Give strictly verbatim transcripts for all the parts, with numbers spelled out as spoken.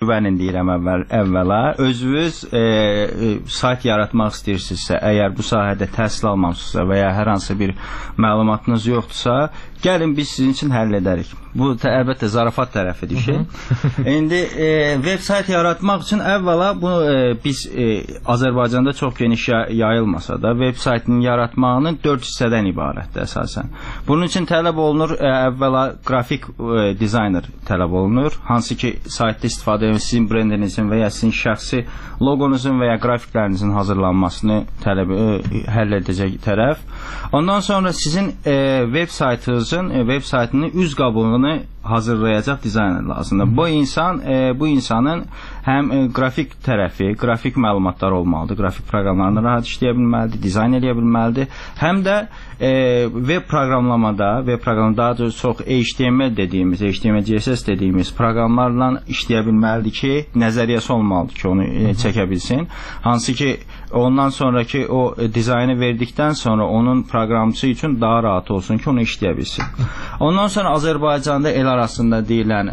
güvənin deyirəm əvvəl, əvvəla. Özünüz e, e, sayt yaratmaq istəyirsinizsə, əgər bu sahədə təhsil almamısınızsa və ya hər hansı bir məlumatınız yoxdursa, gəlin biz sizin üçün həll edərik. Bu əlbəttə zarafat tərəfidir ki. İndi e, veb sayt yaratmaq üçün əvvəla bu e, biz e, Azərbaycanda çox geniş yayılmasa da veb saytının yaratmağının dörd hissədən ibarətdir əsasən. Bunun üçün tələb olunur e, əvvəla qrafik e, dizayner tələb olunur. Hansı ki saytda istifadə edən sizin brendinizin və ya sizin şəxsi loqonuzun və ya qrafiklərinizin hazırlanmasını tələb e, həll edəcək tərəf. Ondan sonra sizin e, veb saytınızın e, veb saytının üz qabığını hazırlayacaq dizayner lazımdır. Bu insan e, bu insanın həm e, qrafik tərəfi, qrafik məlumatlar olmalıdır. Qrafik proqramlarını rahat işləyə bilməlidir, dizayn edə bilməlidir. Həm də e, web proqramlamada, web proqramı daha doğrusu çox H T M L dediyimiz, H T M L C S S dediyimiz proqramlarla işləyə bilməlidir ki, nəzəriyyəsi olmalıdır ki, onu e, çəkə bilsin. Hansı ki, ondan sonraki o e, dizaynı verdikdən sonra onun proqramçısı üçün daha rahat olsun ki, onu işləyə bilsin. Ondan sonra Azərbaycanda el arasında deyilən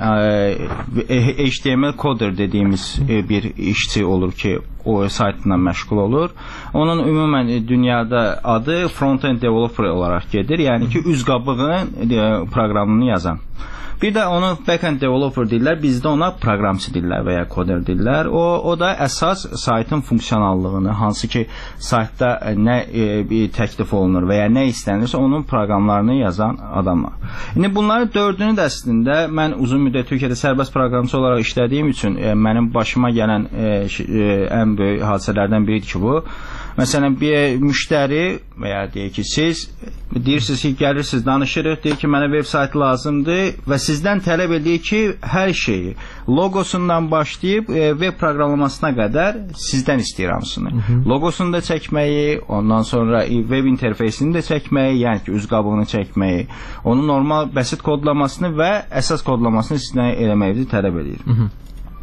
e, H T M L coder dediğimiz e, bir işçi olur ki o saytla məşğul olur. Onun ümumən e, dünyada adı front-end developer olaraq gedir. Yəni ki, üz qabığının e, proqramını yazan. Bir də onu backend developer deyirlər, bizdə ona proqramçı deyirlər və ya koder deyirlər. O, o da əsas saytın funksionallığını, hansı ki saytda nə e, təklif olunur və ya nə istənirsə onun proqramlarını yazan adamlar. İndi bunların dördünü də əslində mən uzun müddət Türkiyədə sərbəst proqramçı olaraq işlədiyim üçün e, mənim başıma gələn e, e, ən böyük hadisələrdən biridir ki bu. Məsələn, bir müştəri və ya deyək ki, siz deyirsiniz ki, gəlirsiniz, danışırıq, deyir ki, mənə web saytı lazımdır və sizdən tələb edir ki, hər şeyi, logosundan başlayıb e, web proqramlamasına qədər sizdən istəyir hamısını. Hı -hı. Logosunu da çəkməyi, ondan sonra e, web interfeysini də çəkməyi, yəni ki, üz qabığını çəkməyi, onun normal bəsit kodlamasını və əsas kodlamasını sizdən eləməyi tələb edir. Hı -hı.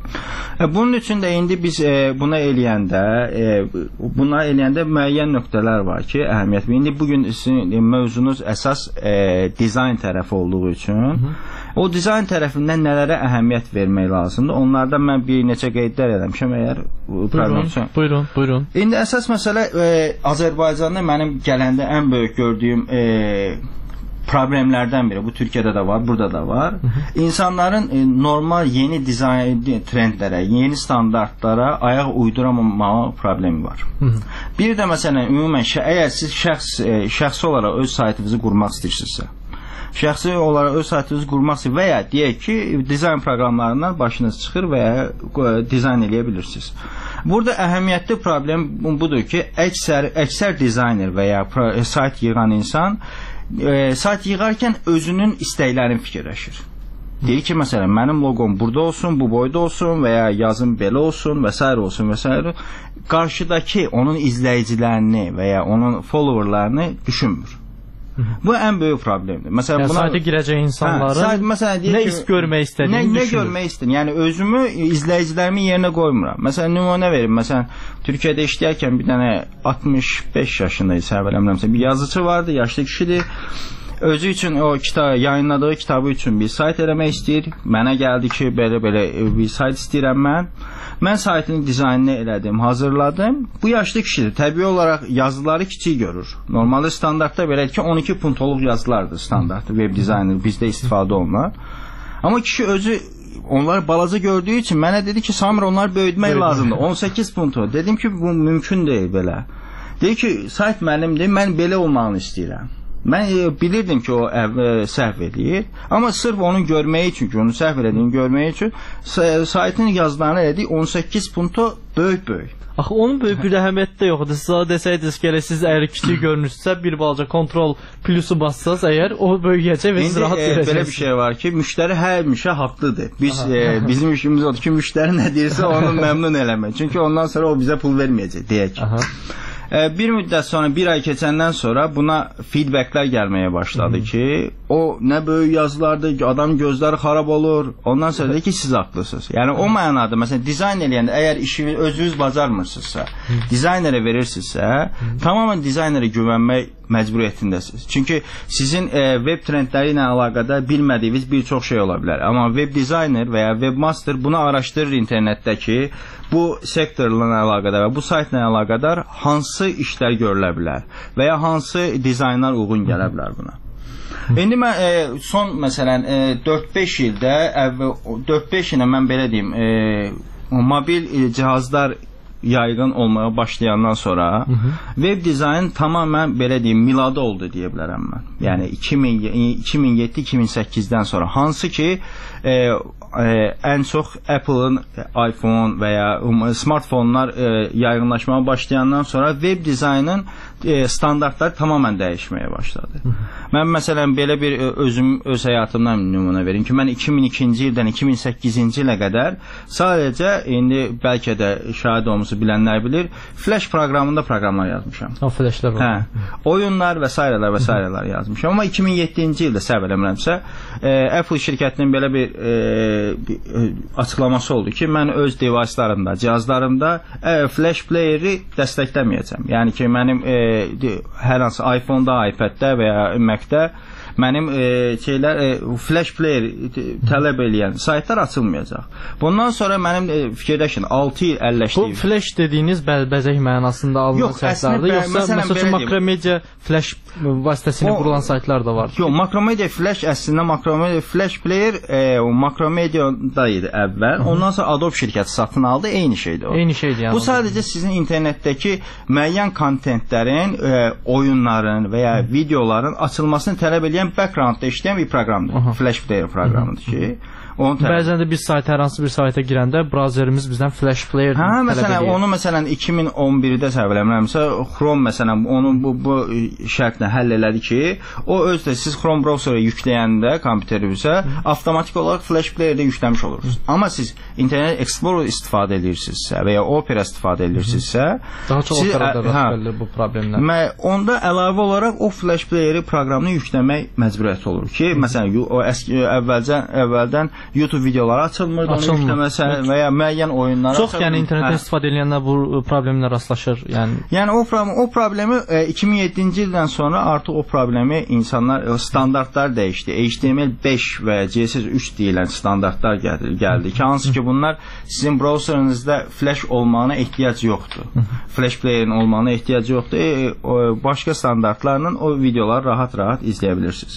Bunun üçün də indi biz e, buna eləyəndə e, buna eləyəndə müəyyən nöqtələr var ki, əhəmiyyətli. İndi bugün sizin mövzunuz əsas e, dizayn tərəfi olduğu üçün Hı -hı. o dizayn tərəfindən nələrə əhəmiyyət vermək lazımdır? Onlardan mən bir neçə qeydlər eləmişəm əgər buyurun, buyurun, buyurun. İndi əsas məsələ e, Azərbaycanda mənim gələndə ən böyük gördüyüm e, problemlərdən biri. Bu Türkiyədə də var, burada da var. Hı -hı. İnsanların e, normal yeni dizayn trendlərə, yeni standartlara ayaq uyduramamağı problemi var. Hı -hı. Bir də məsələn ümumən əgər siz şəxs e, şəxsi olaraq öz saytınızı qurmaq istəyirsinizsə, şəxsi olaraq öz saytınızı qurmaq istəyir və ya deyək ki, dizayn proqramlarından başınız çıxır və ya e, dizayn eləyə bilirsiniz. Burada əhəmiyyətli problem budur ki, əksər əksər dizayner və ya pro, sayt yığan insan E, sayt yığarkən özünün istəklərini fikirləşir. Deyir ki, məsələn, mənim loqom burada olsun, bu boyda olsun və ya yazım belə olsun və s. olsun və s. Qarşıdakı onun izləyicilərini və ya onun followerlarını düşünmür. Hı -hı. Bu ən böyük problemdir. Məsələn, yəni, buna sayta girəcək insanların hə, sayt, məsələn, nə iş görmək istədiyini nə, nə görmək istəyir? Yəni özümü, izləyicilərimin yerinə qoymuram. Məsələn, nümunə verim. Məsələn, Türkiyədə işləyərkən bir dənə altmış beş yaşında isə əvvələmləmsə bir yazıcı vardı, yaşlı kişidir. Özü üçün o kitab yayınladığı kitabı üçün bir sayt eləmək istəyir. Mənə gəldi ki, belə-belə bir sayt istəyirəm mən. Mən saytın dizaynını elədim, hazırladım. Bu yaşlı kişidir. Təbii olaraq yazıları kiçik görür. Normalde standartda belədir ki, on iki puntoluq yazılardır standartda web dizayner bizdə istifadə olunan. Amma kişi özü onlar balaca gördüyü için mənə dedi ki, Samir onlar böyütmək lazımdır. on səkkiz puntu. Dedim ki, bu mümkün deyil belə. Dedi ki, sayt mənimdir, mən belə olmağını istəyirəm. Mən e, bilirdim ki, o e, səhv edir. Amma sırf onun görməyi üçün ki, onu səhv edədiyini görməyi üçün saytın yazılarını elədik on səkkiz punto böyük-böyük. Axı onun böyük bir əhəmiyyəti də yoxdur. Siz daha desəydiniz ki, siz əgər kiçik görünürsə, bir balaca kontrol plusu bassaz, əgər o böyüyəcək və siz rahat e, görəcəksiniz. Belə bir şey var ki, müştəri həmişə haqlıdır. Biz e, bizim işimiz odur ki, müştəri nə deyirsə onu məmnun eləmək. Çünki ondan sonra o bizə pul verməyəcək, deyək. Aha. Bir müddət sonra, bir ay keçəndən sonra buna feedbacklər gəlməyə başladı Hı -hı. ki, o nə böyük yazılardır ki, adam gözləri xarab olur. Ondan sonra dedi ki, siz haqlısınız. Yəni o mənada, məsələn, dizayn eləyəndə, əgər işini özünüz bacarmırsınızsa, dizaynerə verirsinizsə, tamamen dizaynərə güvənmək məcburiyyətindəsiniz. Çünki sizin e, web trendləri ilə əlaqədar bilmədiyiniz bir çox şey ola bilər. Amma web dizayner və ya webmaster bunu araşdırır internetdəki bu sektorla əlaqədar və bu saytla əlaqədar hansı işlər görülə bilər və ya hansı dizaynlar uyğun gələ bilər buna. İndi mən e, son məsələn e, dörd-beş ildə dörd-beş ilə mən belə deyim e, mobil e, cihazlar yaygın olmaya başlayandan sonra hı hı. web dizayn tamamen belə deyim miladı oldu deyə bilərəm mən. Yəni iki min yeddi iki min səkkizdən sonra hansı ki e, e, ən çox Apple'ın iPhone və ya smartfonlar e, yaygınlaşmaya başlayandan sonra web dizaynın e, standartları tamamen dəyişməyə başladı. Hı hı. Mən məsələn belə bir özüm öz həyatımdan nümunə verim ki, mən iki min ikinci ildən iki min səkkizinci ilə qədər sadəcə indi bəlkə də şahid olmuş bilənlər bilir, Flash proqramında proqramlar yazmışam. O Flashlar var. Hə, oyunlar və s. və s. yazmışam. Amma iki min yeddinci ildə səhv eləmirəmsə, e, Apple şirkətinin belə bir, e, bir açıqlaması oldu ki, mən öz device'larımda, cihazlarımda e, Flash player'i dəstəkləməyəcəm. Yəni ki, mənim e, hər hansı iPhone-da, iPad-də və ya Mac-də mənim e, şeylər e, Flash player e, tələb eləyən saytlar açılmayacaq. Bundan sonra mənim e, fikirləşin altı il əlləşdiyim. Bu Flash dediyiniz bəzək mənasında alınan saytlardır, yoxsa məsələn Makromedia Flash vasitəsilə qurulan saytlar da var? Yox, Makromedia Flash əslində Makromedia Flash player e, Makromedia'da idi əvvəl. Hı -hı. Ondan sonra Adobe şirkəti satın aldı, eyni şeydir o. Eyni şeydir yəni. Bu sadəcə sizin internetdəki müəyyən kontentlərin, e, oyunların və ya videoların açılmasını tələb edən backgroundda işləyən bir proqramdır. Aha. Flash player proqramıdır ki, bəzən də biz sayt hər hansı bir sayta girəndə brauzerimiz bizdən Flash player hə, tələb məsələn, edir. Onu məsələn iki min on birdə səhv eləmirəmsə, Chrome məsələn onu bu, bu şərtlə həll elədi ki, o öz də siz Chrome browserı yükləyəndə kompüterinizə avtomatik olaraq Flash playerdə yükləmiş olursunuz. Hı. Amma siz Internet Explorer istifadə edirsinizsə və ya Opera istifadə edirsinizsə, daha çox Opera'da rast gəlir bu problemlər. Mə, onda əlavə olaraq o Flash playeri proqramını yükləmək məcburiyyəti olur ki, Hı. məsələn, o əski əvvəldən əvvəldən YouTube videoları açılmırdı, onu yükləməsə və ya müəyyən oyunlar çox, yəni internetdən istifadə edənlər bu problemlə rastlaşır. Yəni yəni o problem o problemi e, iki min yeddinci ildən sonra artıq o problemi insanlar e, standartlar dəyişdi. H T M L beş və C S S üç deyilən standartlar gəldi, gəldi ki, hansı ki bunlar sizin browserinizdə Flash olmağına ehtiyac yoxdur. Flash player'in olmağına ehtiyac yoxdur. E, o, başqa standartlarla o videoları rahat-rahat izləyə bilirsiniz.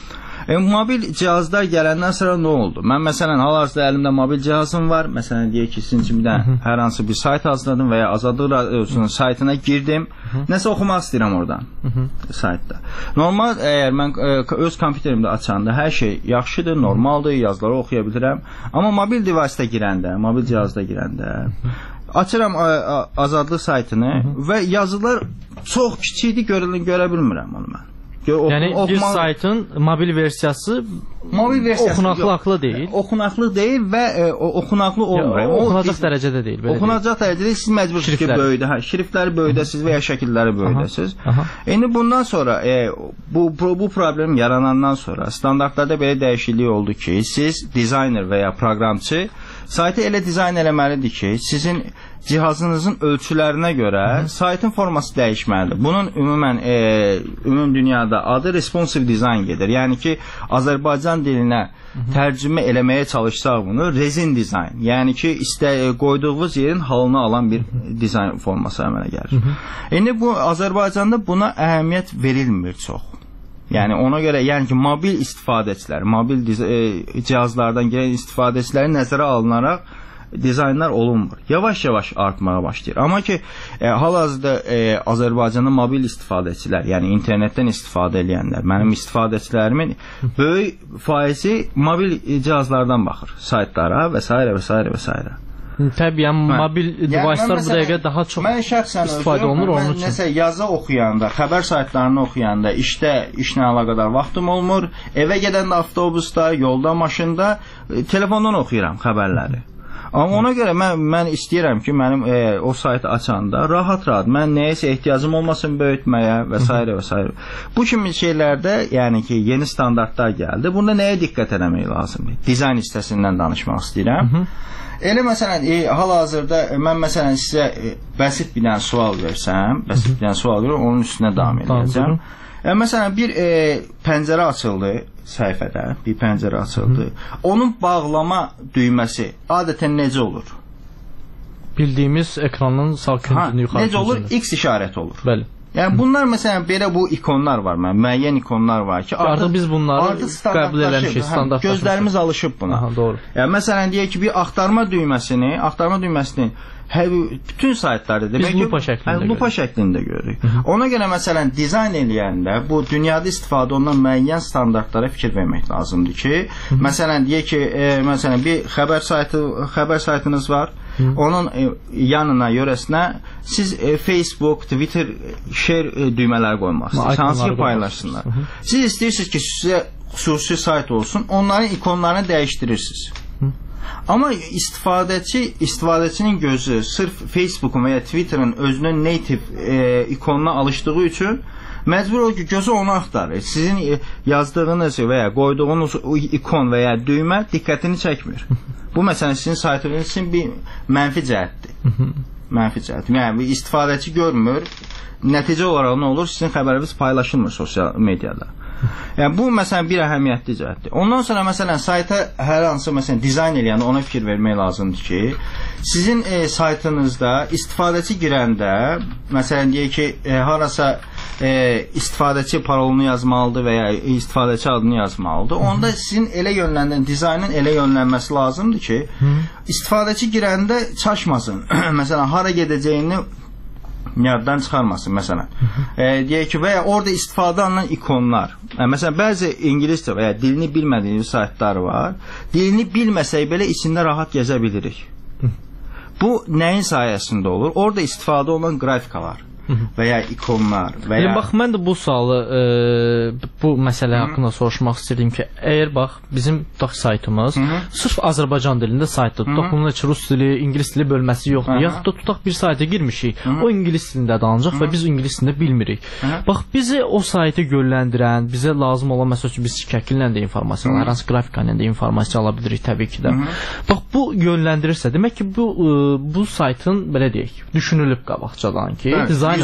E, mobil cihazlar gələndən sonra nə oldu? Mən məsələn hal-hazırda əlimdə mobil cihazım var. Məsələn deyək ki, sizin üçün bir hər hansı bir sayt hazırladım və ya Azadlıq Radiosunun saytına girdim. Hı -hı. Nəsə oxumaq istəyirəm oradan. Hı -hı. Saytda. Normal əgər mən e, öz kompüterimdə açanda hər şey yaxşıdır, normaldır, yazıları oxuya bilirəm. Amma mobil device-də girəndə, mobil cihazda girəndə Hı -hı. açıram Azadlıq saytını Hı -hı. və yazılar çox kiçikdir, görə, görə bilmirəm onu mən. Yəni oxuma... bir saytın mobil versiyası mobil versiyası oxunaqlı deyil. Oxunaqlı deyil və e, oxunaqlı olmur. Ya, oxunacaq o, dərəcədə deyil. Oxunacaq dərəcədə siz məcbursunuz ki, böyüdə, hə, şriftləri böyüdəsiniz və ya şəkilləri böyüdəsiniz. İndi bundan sonra e, bu, bu bu problem yaranandan sonra standartlarda belə dəyişiklik oldu ki, siz dizayner və ya proqramçı saytı elə dizayn eləməlidir ki, sizin cihazınızın ölçülərinə görə Hı -hı. saytın forması dəyişməlidir. Bunun ümumən e, ümum dünyada adı responsive design gedir. Yəni ki, Azərbaycan dilinə Hı -hı. tərcümə eləməyə çalışsaq bunu rezin dizayn. Yəni ki, istə qoyduğunuz yerin halını alan bir Hı -hı. dizayn forması əmələ gəlir. Hı -hı. İndi bu Azərbaycanda buna əhəmiyyət verilmir çox. Yəni ona görə yəni ki, mobil istifadəçilər, mobil e, cihazlardan gələn istifadəçilərin nəzərə alınaraq dizaynlar olunmur. Yavaş-yavaş artmağa başlayır. Amma ki, e, hal-hazırda e, Azərbaycanda mobil istifadəçilər, yəni internetdən istifadə edənlər, mənim istifadəçilərimin böyük faizi mobil cihazlardan baxır, saytlara və s. və s. və s. Təbii, yəni mobil device'lar bu dəqiqə daha çox istifadə olunur onun üçün. Nəsə yazı oxuyanda, xəbər saytlarını oxuyanda, işdə işlə əlaqədar vaxtım olmur, evə gedəndə avtobusda, yolda, maşında, e, telefondan oxuyuram xəbərləri. Amma ona görə mən, mən istəyirəm ki, mənim e, o saytı açanda rahat-rahat, mən nəyəsə ehtiyacım olmasın böyütməyə və s. və s. Bu kimi şeylərdə, yəni ki, yeni standartlar gəldi. Bunda nəyə diqqət eləmək lazımdır? Dizayn hissəsindən danışmaq istəyirəm. Hı -hı. Elə məsələn, e, hal-hazırda mən məsələn sizə e, bəsit bir dənə sual versəm, bəsit bir dənə sual verir, onun üstünə davam edəcəm. E, məsələn, bir e, pəncərə açıldı səhifədə, bir pəncərə açıldı. Hı. Onun bağlama düyməsi adətən necə olur? Bildiyimiz ekranın sağ küncünü yuxarı. Necə olur? X işarəti olur. Bəli. Yəni bunlar məsələn belə bu ikonlar var, mən müəyyən ikonlar var ki, artıq, artıq biz bunları qəbul eləmişik, standartlaşmışıq. Gözlərimiz alışıb buna. Aha, doğru. Yəni məsələn deyək ki, bir axtarma düyməsini, axtarma düyməsini hə, bütün saytlarda demək ki, lupa şəklində, hə, lupa şəklində görürük. Hı -hı. Ona görə məsələn dizayn eləyəndə bu dünyada istifadə olunan müəyyən standartlara fikir vermək lazımdır ki, Hı -hı. məsələn deyək ki, e, məsələn bir xəbər saytı, xəbər saytınız var. Hı. Onun e, yanına, yörəsinə siz e, Facebook, Twitter, share e, düymələri qoymaqsınız. Hansı ki paylaşsınlar. Hı -hı. Siz istəyirsiniz ki, sizə xüsusi sayt olsun, onların ikonlarını dəyişdirirsiniz. Hı. Amma istifadəçi, istifadəçinin gözü sırf Facebook'un və ya Twitter'ın özünün native e, ikonuna alışdığı üçün məcbur olur ki, gözü onu axtarır. Sizin e, yazdığınız və ya qoyduğunuz ikon və ya düymə diqqətini çəkmir. Bu məsələn sizin saytınız üçün bir mənfi cəhətdir. Mənfi cəhət. Yəni istifadəçi görmür. Nəticə olaraq nə olur? Sizin xəbəriniz paylaşılmır sosial mediada. Yəni bu məsələn bir əhəmiyyətli cəhətdir. Ondan sonra məsələn sayta hər hansı məsələn dizayn eləyəndə ona fikir vermək lazımdır ki, sizin e, saytınızda istifadəçi girəndə məsələn deyək ki, e, harasa e, istifadəçi parolunu yazmalıdır və ya istifadəçi adını yazmalıdır. Onda sizin elə yönləndirən dizaynın elə yönlənməsi lazımdır ki, istifadəçi girəndə çaşmasın. Məsələn hara gedəcəyini yaddan çıxarmasın məsələn. E, deyək ki, və ya orada istifadə olunan ikonlar. E, məsələn, bəzi ingiliscə və ya dilini bilmədiyiniz saytlar var. Dilini bilməsək belə içində rahat gəzə bilirik. Bu nəyin sayəsində olur? Orada istifadə olunan qrafikalar və ya ikonlar və ya... Bax, mən də bu sualı, e, bu məsələ haqqında soruşmaq istəyirdim ki, əgər bax, bizim tutaq saytımız Hı -hı. sırf Azərbaycan dilində saytdır. Tutaq bunun üçün Rus dili, İngilis dili bölməsi yoxdur. Yaxud da tutaq bir sayta girmişik, Hı -hı. o İngilis dilində danacaq və biz İngilis dilində bilmirik. Hı -hı. Bax, bizi o saytı yönləndirən, bizə lazım olan, məsəl üçün biz şəkillə də informasiya, hər hansı qrafika ilə də informasiya ala bilirik təbii ki də. Hı -hı. Bax, bu yönləndirirsə, demək ki, bu, e, bu saytın, belə deyək, düşünülüb qabaqcadan ki, evet. dizayn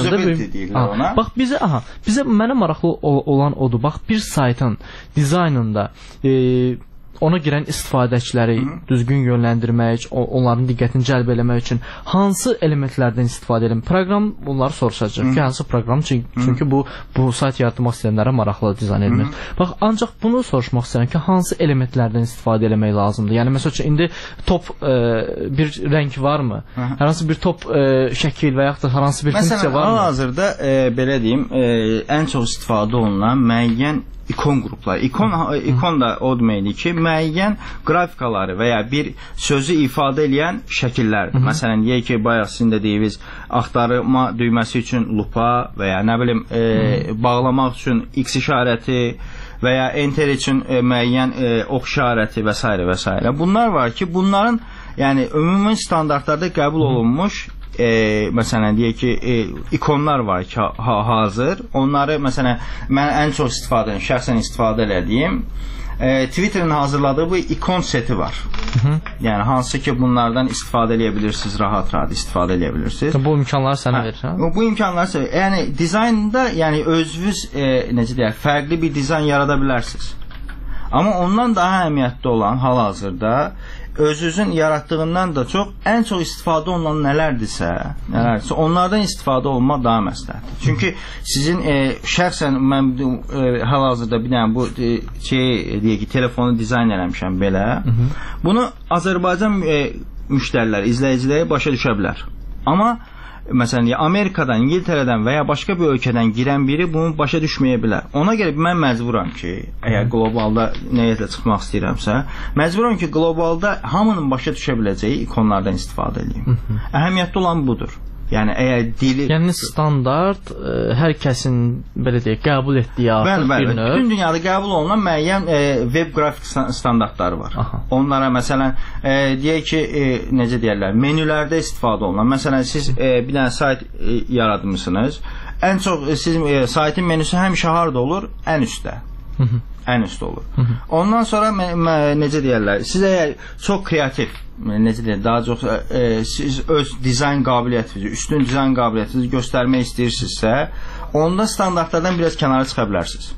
Aha, bax bizə aha, bizə mənə maraqlı olan odur. Bax bir saytın dizaynında e, ona girən istifadəçiləri Hı. düzgün yönləndirmək, onların diqqətini cəlb eləmək üçün hansı elementlərdən istifadə edim? Proqram bunları soruşacaq ki, hansı proqram? Çünki, çünki bu bu sayt yaratmaq istəyənlərə maraqlı dizayn edilir. Bax, ancaq bunu soruşmaq istəyirəm ki, hansı elementlərdən istifadə eləmək lazımdır? Yəni məsəl üçün indi top e, bir rəng varmı? Hı. Hər hansı bir top e, şəkil və yaxud da hər hansı bir Məsələn, funksiya varmı? Məsələn, hal-hazırda e, belə deyim, e, ən çox istifadə olunan müəyyən ikon qrupları. İkon, ikon da o deməkdir ki, müəyyən qrafikaları və ya bir sözü ifadə edən şəkillərdir. Məsələn, deyək ki, bayaq sizin də deyiniz, axtarma düyməsi üçün lupa və ya nə bilim, e, bağlamaq üçün X işarəti və ya enter üçün e, müəyyən e, ox işarəti və s. və s. Bunlar var ki, bunların yəni ümumi standartlarda qəbul olunmuş E, məsələn deyək ki, e, ikonlar var ki, ha, hazır. Onları məsələn mən ən çox istifadə edirəm, şəxsən istifadə elədiyim e, Twitter'ın hazırladığı bu ikon seti var. Hı -hı. Yəni hansı ki bunlardan istifadə edə bilirsiniz, rahat-rahat istifadə edə bilirsiniz. Bu imkanları sənə verir, hə? Bu imkanları sənə, yəni dizaynda yəni özünüz e, necə deyək, fərqli bir dizayn yarada bilərsiniz. Amma ondan daha əhəmiyyətli olan hal-hazırda özünüzün yaratdığından da çox ən çox istifadə olunan nələrdirsə, nələrdirsə onlardan istifadə olmaq daha məsləhətdir. Çünki sizin e, şəxsən mən e, hal-hazırda bir dənə bu e, şey deyək ki, telefonu dizayn eləmişəm belə. Hı -hı. Bunu Azərbaycan e, müştərilər, izləyiciləri başa düşə bilər. Amma məsələn, Amerikadan, İngiltərədən və ya başqa bir ölkədən girən biri bunu başa düşməyə bilər. Ona görə mən məcburam ki, əgər qlobalda nəyiyyətlə çıxmaq istəyirəmsə, məcburam ki, qlobalda hamının başa düşə biləcəyi ikonlardan istifadə edeyim. Əhəmiyyətli olan budur. Yəni əgər dili yəni standart ə, hər kəsin belə deyək qəbul etdiyi artıq bəli, bəli. bir növ. Bütün dünyada qəbul olunan müəyyən e, web qrafik standartları var. Aha. Onlara məsələn e, deyək ki, e, necə deyirlər, menülərdə istifadə olunan. Məsələn siz e, bir dənə sayt e, yaratmısınız. Ən çox e, sizin e, saytın menüsü həmişə harda olur? Ən üstdə. Hı -hı. ən üst olur. Ondan sonra necə deyirlər, siz əgər çox kreativ, necə deyirlər, daha çox e, siz öz dizayn qabiliyyətinizi, üstün dizayn qabiliyyətinizi göstərmək istəyirsinizsə, onda standartlardan biraz kənara çıxa bilərsiniz.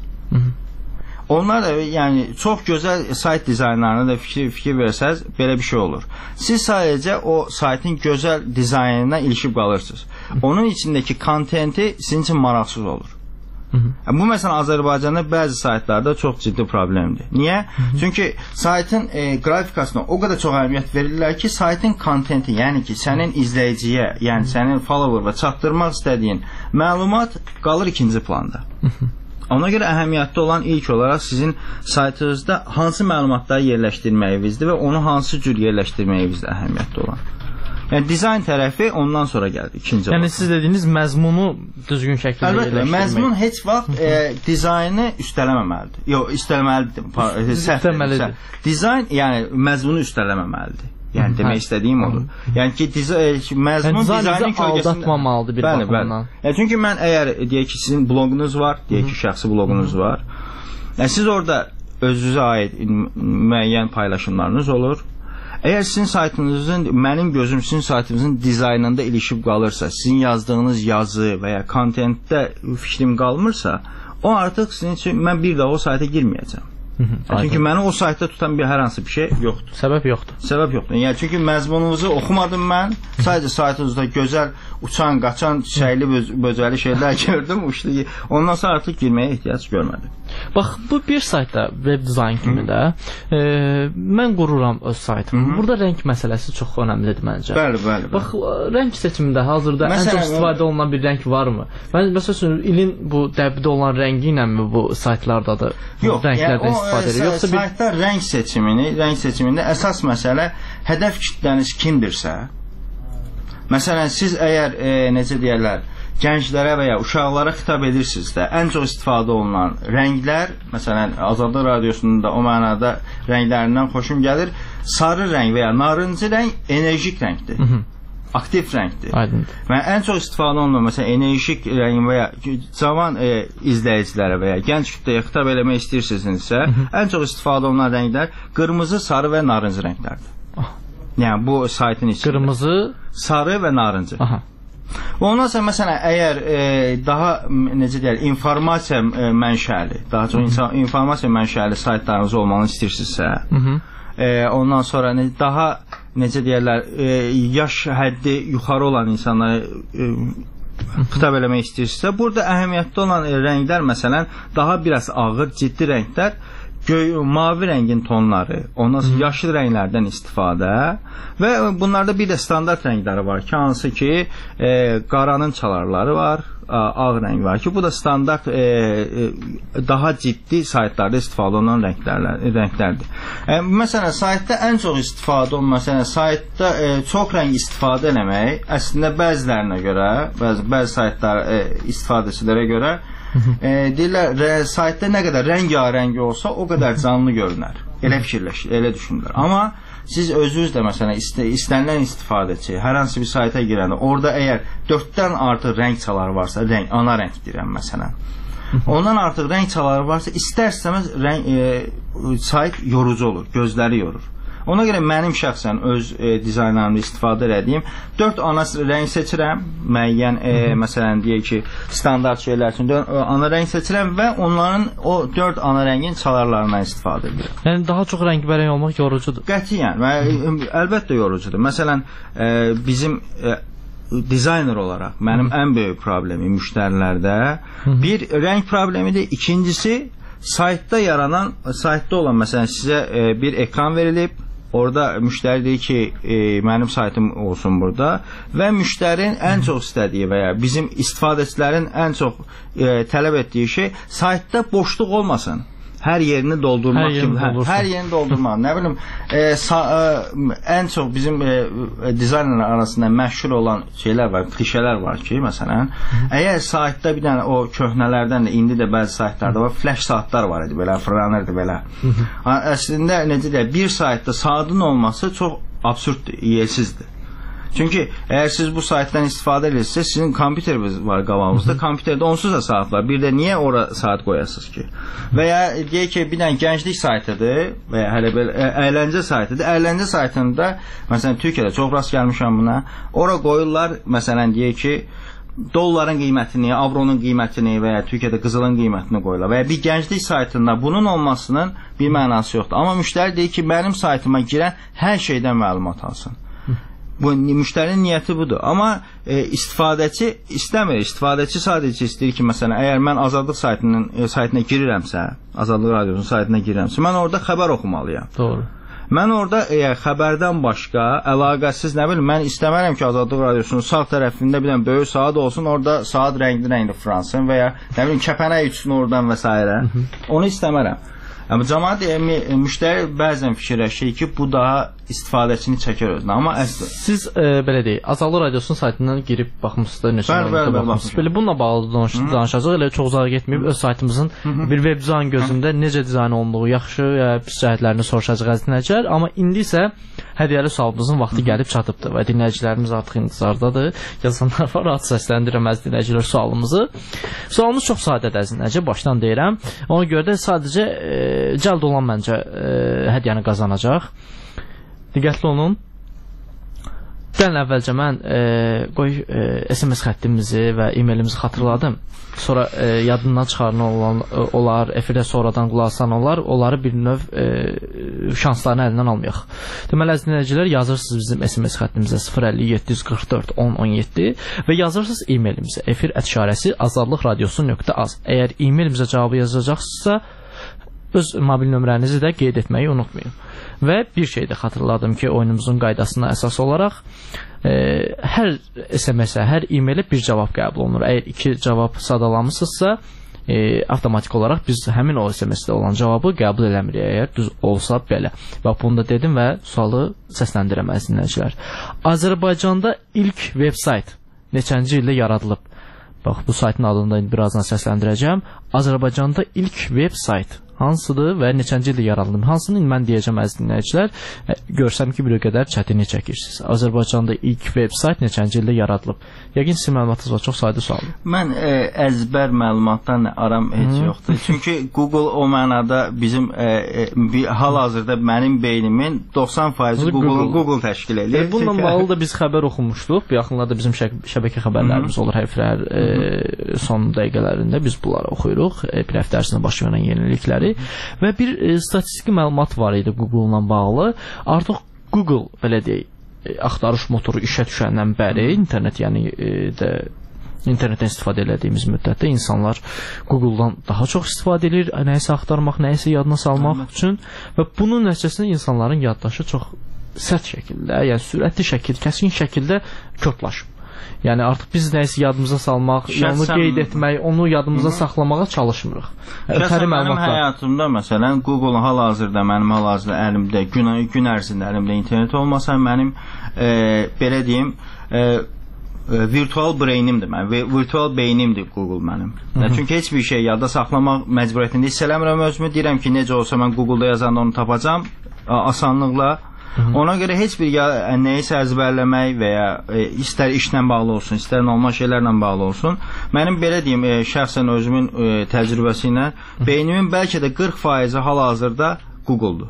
Onlar da yəni çox gözəl sayt dizaynlarına da fikir, fikir versəz, belə bir şey olur. Siz sadəcə o saytın gözəl dizaynına ilişib qalırsınız. Onun içindəki kontenti sizin üçün maraqsız olur. Hı -hı. Bu məsələn Azərbaycanda bəzi saytlarda çox ciddi problemdir. Niyə? Hı -hı. Çünki saytın e, qrafikasına o qədər çox əhəmiyyət verirlər ki, saytın kontenti, yəni ki, sənin izləyiciyə, yəni sənin follower'a çatdırmaq istədiyin məlumat qalır ikinci planda. Hı -hı. Ona görə əhəmiyyətli olan ilk olaraq sizin saytınızda hansı məlumatları yerləşdirməyinizdir və onu hansı cür yerləşdirməyinizdir əhəmiyyətli olan. Yəni dizayn tərəfi ondan sonra gəldi, ikinci yəni olarak. Siz dediyiniz məzmunu düzgün şəkildə yerləşdirmək. Əlbəttə, məzmun heç vaxt e, dizaynı üstələməməlidir. Yox, üstələməlidir. Üstələməlidir. Dizayn, yəni məzmunu üstələməməlidir. Yəni demək istədiyim odur. Yəni ki, məzmun dizaynın kölgəsində aldatmamalıdır bir baxımdan. Yəni çünki mən əgər deyək ki, sizin bloqunuz var, deyək ki, şəxsi bloqunuz var. Yəni siz orada özünüzə aid müəyyən paylaşımlarınız olur. Əgər sizin saytınızın, mənim gözüm sizin saytınızın dizaynında ilişib qalırsa, sizin yazdığınız yazı və ya kontentdə fikrim qalmırsa, o artıq sizin üçün mən bir daha o sayta girməyəcəm. Çünki məni o saytda tutan bir hər hansı bir şey yoxdur. Səbəb yoxdur. Səbəb yoxdur. Yəni çünki məzmununuzu oxumadım mən. Sadəcə saytınızda gözəl uçan, qaçan, çiçəkli, böcəli şeylər gördüm, uçdu. Ondan sonra artıq girməyə ehtiyac görmədim. Bax, bu bir saytda web dizayn kimi də e, mən qururam öz saytımı. Burada rəng məsələsi çox önəmlidir məncə. Bəli, bəli. Bax, rəng seçimində hazırda ən çox istifadə olunan bir rəng varmı? Mən məsələn ilin bu dəbdə olan rəngi ilə mi bu saytlardadır? Yox, yəni o saytda rəng seçimini, rəng seçimində əsas məsələ hədəf kütləniz kimdirsə, məsələn, siz əgər e, necə deyərlər, gənclərə və ya uşaqlara xitab edirsinizsə, ən çox istifadə olunan rənglər, məsələn, Azadlıq Radiosunun da o mənada rənglərindən xoşum gəlir, sarı rəng və ya narıncı rəng enerjik rəngdir. Hı -hı. Aktiv rəngdir. Aydındır. Və ən çox istifadə olunan məsələn enerjik rəng və ya cavan e, izləyicilərə və ya gənc kütləyə xitab eləmək istəyirsinizsə, ən çox istifadə olunan rənglər qırmızı, sarı və narıncı rənglərdir. Ah. Yəni bu saytın içində. Qırmızı, sarı və narıncı. Aha. Ondan sonra məsələn əgər e, daha necə deyək, informasiya e, mənşəli, daha çox insan, informasiya mənşəli saytlarınız olmanı istəyirsinizsə, hı -hı. E, ondan sonra ne, daha necə deyirlər, e, yaş həddi yuxarı olan insanlara e, xitab eləmək istəyirsinizsə, burada əhəmiyyətli olan e, rənglər məsələn daha biraz ağır, ciddi rənglər, göy, mavi rəngin tonları, ondan sonra yaşıl rənglərdən istifadə və bunlarda bir də standart rəngləri var ki, hansı ki e, qaranın çalarları var, ağ rəng var ki, bu da standart e, e, daha ciddi saytlarda istifadə olunan rənglərlər, rənglərdir. E, məsələn, saytda ən çox istifadə olunan, məsələn, saytda e, çox rəng istifadə eləmək, əslində bəzilərinə görə, bəzi, bəzi saytlar e, istifadəçilərə görə e, deyirlər, saytda nə qədər rəngarəng olsa, o qədər canlı görünər. Elə fikirləşir, elə düşünürlər. Amma siz özünüz də məsələn ist istənilən istifadəçi hər hansı bir sayta girəndə orada əgər dörddən artıq rəng çaları varsa, rəng, ana rəng deyirəm məsələn, ondan artıq rəng çaları varsa, istər-istəməz rəng e, sayt yorucu olur, gözləri yorur. Ona görə mənim şəxsən öz e, dizaynlarımda istifadə etdiyim dörd ana rəng seçirəm, müəyyən e, məsələn deyək ki, standart şeylər üçün ana rəng seçirəm və onların o dörd ana rəngin çalarlarından istifadə edirəm. Yəni daha çox rəngbərəng olmaq yorucudur. Qətiyyən, və əlbəttə yorucudur. Məsələn, e, bizim e, dizayner olaraq mənim Hı. ən böyük problemim müştərilərdə Hı. bir rəng problemidir, ikincisi saytda yaranan, saytda olan məsələn sizə e, bir ekran verilib, orada müştəri deyir ki, e, mənim saytım olsun burada və müştərinin ən çox istədiyi və ya bizim istifadəçilərin ən çox e, tələb etdiyi şey saytda boşluq olmasın. Hər yerini doldurmaq hər kimi, hər, hər yerini doldurmaq. Nə bilim, e, sa, e, ən çox bizim e, dizaynerlər arasında məşhur olan şeylər var, klişələr var ki, məsələn, əgər saytda bir dənə o köhnələrdən də indi də bəzi saytlarda var, flash saatlar var idi, belə, fırlanırdı belə. Əslində necə deyək, bir saytda saatın olması çox absurddur, yersizdir. Çünki əgər siz bu saytdan istifadə edirsinizsə, sizin kompüteriniz var qabağınızda. Kompüterdə onsuz da saat var. Bir də niyə ora saat qoyasınız ki? Və ya deyək ki, bir dənə gənclik saytıdır və ya hələ belə əyləncə saytıdır. Əyləncə saytında, məsələn, Türkiyədə çox rast gəlmişəm buna. Ora qoyurlar, məsələn, deyək ki, dolların qiymətini, avronun qiymətini və ya Türkiyədə qızılın qiymətini qoyurlar. Və ya bir gənclik saytında bunun olmasının bir mənası yoxdur. Amma müştəri deyir ki, mənim saytıma girən hər şeydən məlumat alsın. Bu müştərinin niyyəti budur. Amma e, istifadəçi istəmir. İstifadəçi sadəcə istəyir ki, məsələn, əgər mən Azadlıq saytının e, saytına girirəmsə, Azadlıq radiosunun saytına girirəmsə, mən orada xəbər oxumalıyam. Doğru. Mən orada e, xəbərdən başqa əlaqəsiz, nə bilim, mən istəmərəm ki, Azadlıq radiosunun sağ tərəfində bir dənə böyük saat olsun, orada saat rəngli-rəngli fıransın və ya nə bilim kəpənək uçsun oradan və s. Onu istəmərəm. Amma cəmaət e, müştəri bəzən fikirləşir ki, bu daha istifadəçini çəkər özünə. Amma əslində siz e, belə deyək, Azadlıq radiosunun saytından girib baxmısınız, neçə məlumatda baxmısınız. Belə bununla bağlı danış danışacağıq. Elə çox uzağa getməyib öz saytımızın Hı -hı. bir web dizayn gözündə necə dizayn olunduğu, yaxşı ya pis cəhətlərini soruşacağıq əziz dinləyicilər. Amma indi isə hədiyyəli sualımızın vaxtı gəlib çatıbdır və dinləyicilərimiz artıq intizardadır. Yazanlar var, rahat səsləndirəm əziz dinləyicilər sualımızı. Sualımız çox sadədir əziz dinləyicilər, başdan deyirəm. Ona görə də sadəcə e, cəld olan məncə e, hədiyyəni qazanacaq. Diqqətli olun. Gəlin əvvəlcə mən e, qoy e, S M S xəttimizi və e-mailimizi xatırladım. Sonra e, yadından çıxaran olan, olar, efirə sonradan qulaq asan olar, onları bir növ e, şanslarını əlindən almayaq. Deməli, əziz dinləyicilər, yazırsınız bizim S M S xəttimizə sıfır əlli yeddi yüz qırx dörd on on yeddi və yazırsınız e-mailimizə efir ət işarəsi azadlıq radiosu nöqtə az. Əgər e-mailimizə cavabı yazacaqsınızsa, öz mobil nömrənizi də qeyd etməyi unutmayın. Və bir şey də xatırladım ki, oyunumuzun qaydasına əsas olaraq e, hər S M S-ə, hər e-mailə bir cavab qəbul olunur. Əgər iki cavab sadalamısınızsa, e, avtomatik olaraq biz həmin o S M S-də olan cavabı qəbul eləmirik, əgər düz olsa belə. Bax, bunu da dedim və sualı səsləndirəm əziz dinləyicilər. Azərbaycanda ilk veb sayt neçənci ildə yaradılıb? Bax, bu saytın adını da birazdan səsləndirəcəm. Azərbaycanda ilk veb sayt hansıdır və neçənci ildə yaradılıb? Hansını mən deyəcəm əziz dinləyicilər. E, görsəm ki, bir qədər çətinlik çəkirsiniz. Azərbaycanda ilk veb sayt neçənci ildə yaradılıb? Yəqin sizin məlumatınız var, çox sayda sualdır. Mən e, əzbər məlumatdan aram heç Hı. yoxdur. Çünki Google o mənada bizim e, e, hal-hazırda mənim beynimin doxsan faizi Google, Google təşkil edir. E, bununla bağlı da biz xəbər oxumuşduq. Bu yaxınlarda bizim şəbəkə xəbərlərimiz Hı. olur hər e, son dəqiqələrində biz bunları oxuyuruq. E, bir həftə ərzində baş verən yenilikləri. Və bir e, statistiki məlumat var idi Google-la bağlı. Artıq Google, belə deyək, e, axtarış motoru işə düşəndən bəri internet, yəni e, də internetdən istifadə etdiyimiz müddətdə insanlar Google-dan daha çox istifadə edir, nəyisə axtarmaq, nəyisə yadına salmaq Hı. üçün və bunun nəticəsində insanların yaddaşı çox sərt şəkildə, yəni sürətli şəkildə, kəskin şəkildə köklaşıb. Yəni artıq biz nəyisə yadımıza salmaq, onu qeyd etmək, onu yadımıza Hı. saxlamağa çalışmırıq. Şəxsən mənim həyatımda, məsələn, Google hal-hazırda, mənim hal-hazırda əlimdə, gün, gün ərzində əlimdə internet olmasa, mənim e, belə deyim, e, virtual brainimdir mən, virtual beynimdir Google mənim. Hı -hı. Çünki heç bir şey yadda saxlamaq məcburiyyətində hiss eləmirəm özümü, deyirəm ki, necə olsa mən Google-da yazanda onu tapacam, asanlıqla. Hı -hı. Ona görə heç bir ya, nəyisə əzbərləmək və ya e, istər işlə bağlı olsun, istər normal şeylərlə bağlı olsun. Mənim belə deyim, e, şəxsən özümün e, təcrübəsi ilə beynimin bəlkə də qırx faizi hal-hazırda Google-dur.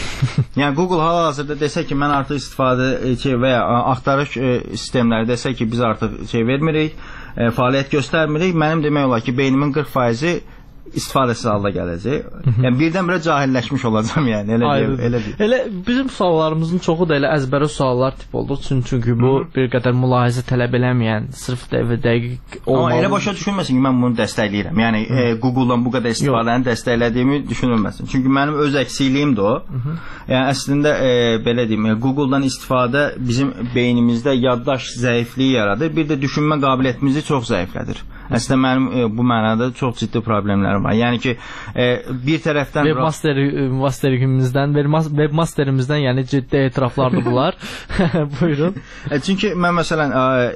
Yəni Google hal-hazırda desə ki, mən artıq istifadə şey, və ya axtarış e, sistemləri desə ki, biz artıq şey vermirik, e, fəaliyyət göstərmirik, mənim demək olar ki, beynimin qırx faizi istifadəsiz halda gələcək. Yəni birdən-birə cahilləşmiş olacağam, yəni elə deyim, elə deyim. Elə bizim suallarımızın çoxu da elə əzbərə suallar tip oldu. Çünki, çünki bu Hı -hı. bir qədər mülahizə tələb eləməyən, sırf dəqiq olmalı. Amma elə başa düşülməsin ki, mən bunu dəstəkləyirəm. Yəni e, Google-dan bu qədər istifadəni dəstəklədiyimi düşünülməsin. Çünki mənim öz əksiyiliyim də o. Hı -hı. Yəni əslində e, belə deyim, Google-dan istifadə bizim beynimizdə yaddaş zəifliyi yaradır. Bir də düşünmə qabiliyyətimizi çox zəiflədir. Əslində mənim e, bu mənada çox ciddi problemlərim var. Yəni ki, e, bir tərəfdən webmasterimizdən, webmasterimizdən, yəni ciddi etiraflardır bunlar. Buyurun. E, çünki mən məsələn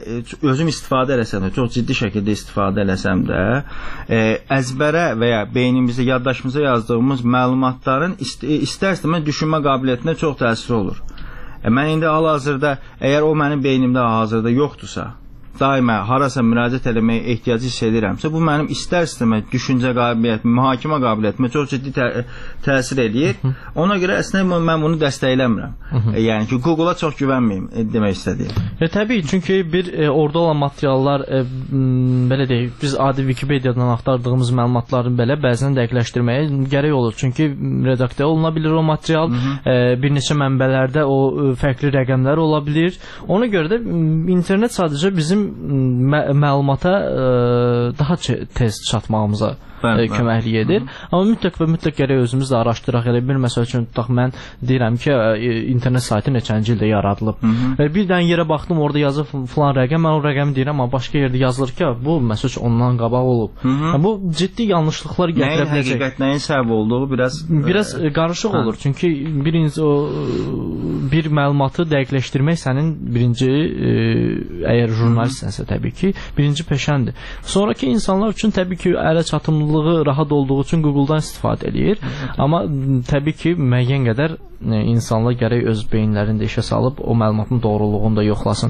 e, özüm istifadə eləsəm də, çox ciddi şəkildə istifadə eləsəm də, e, əzbərə və ya beynimizdə, yaddaşımıza yazdığımız məlumatların ist istər-istəməz düşünmə qabiliyyətinə çox təsiri olur. Mən indi hal-hazırda, əgər o mənim beynimdə hazırda yoxdursa, daimə harasa müraciət eləməyə ehtiyacı hiss edirəmsə, bu mənim istər-istəmə düşüncə qabiliyyətimə, mühakimə qabiliyyətimə çox ciddi tə təsir eləyir. Ona görə əslində mən bunu dəstəkləmirəm. E, yəni ki, Google-a çox güvənməyim e, demək istədiyim. E, təbii, çünki bir e, orada olan materiallar, e, belə deyək, biz adi Wikipediyadan axtardığımız məlumatların belə bəzən dəqiqləşdirməyə gərək olur. Çünki redaktə oluna bilir o material, e, bir neçə mənbələrdə o e, fərqli rəqəmlər ola bilir. Ona görə də internet sadəcə bizim mə məlumata ə, daha tez çatmağımıza Bəli, köməklik edir. Hı -hı. Amma mütləq və mütləq gərək özümüz də araşdıraq. Elə bir məsəl üçün tutaq, mən deyirəm ki, internet saytı neçənci ildə yaradılıb. Hı -hı. Bir dənə yerə baxdım, orada yazıb filan rəqəm, mən o rəqəmi deyirəm, amma başqa yerdə yazılır ki, bu məsəl üçün ondan qabaq olub. Hı -hı. Yəni, bu ciddi yanlışlıqlar gətirə biləcək. Nəyin həqiqət, nəyin səbəb olduğu biraz biraz ə, qarışıq hə. olur. Çünki birinci o bir məlumatı dəqiqləşdirmək sənin birinci ə, əgər jurnalistsənsə təbii ki, birinci peşəndir. Sonrakı insanlar üçün təbii ki, ələ çatımlı rahat olduğu üçün Google-dan istifadə eləyir. Amma təbii ki, müəyyən qədər insanlar gərək öz beyinlərində işə salıb o məlumatın doğruluğunu da yoxlasın.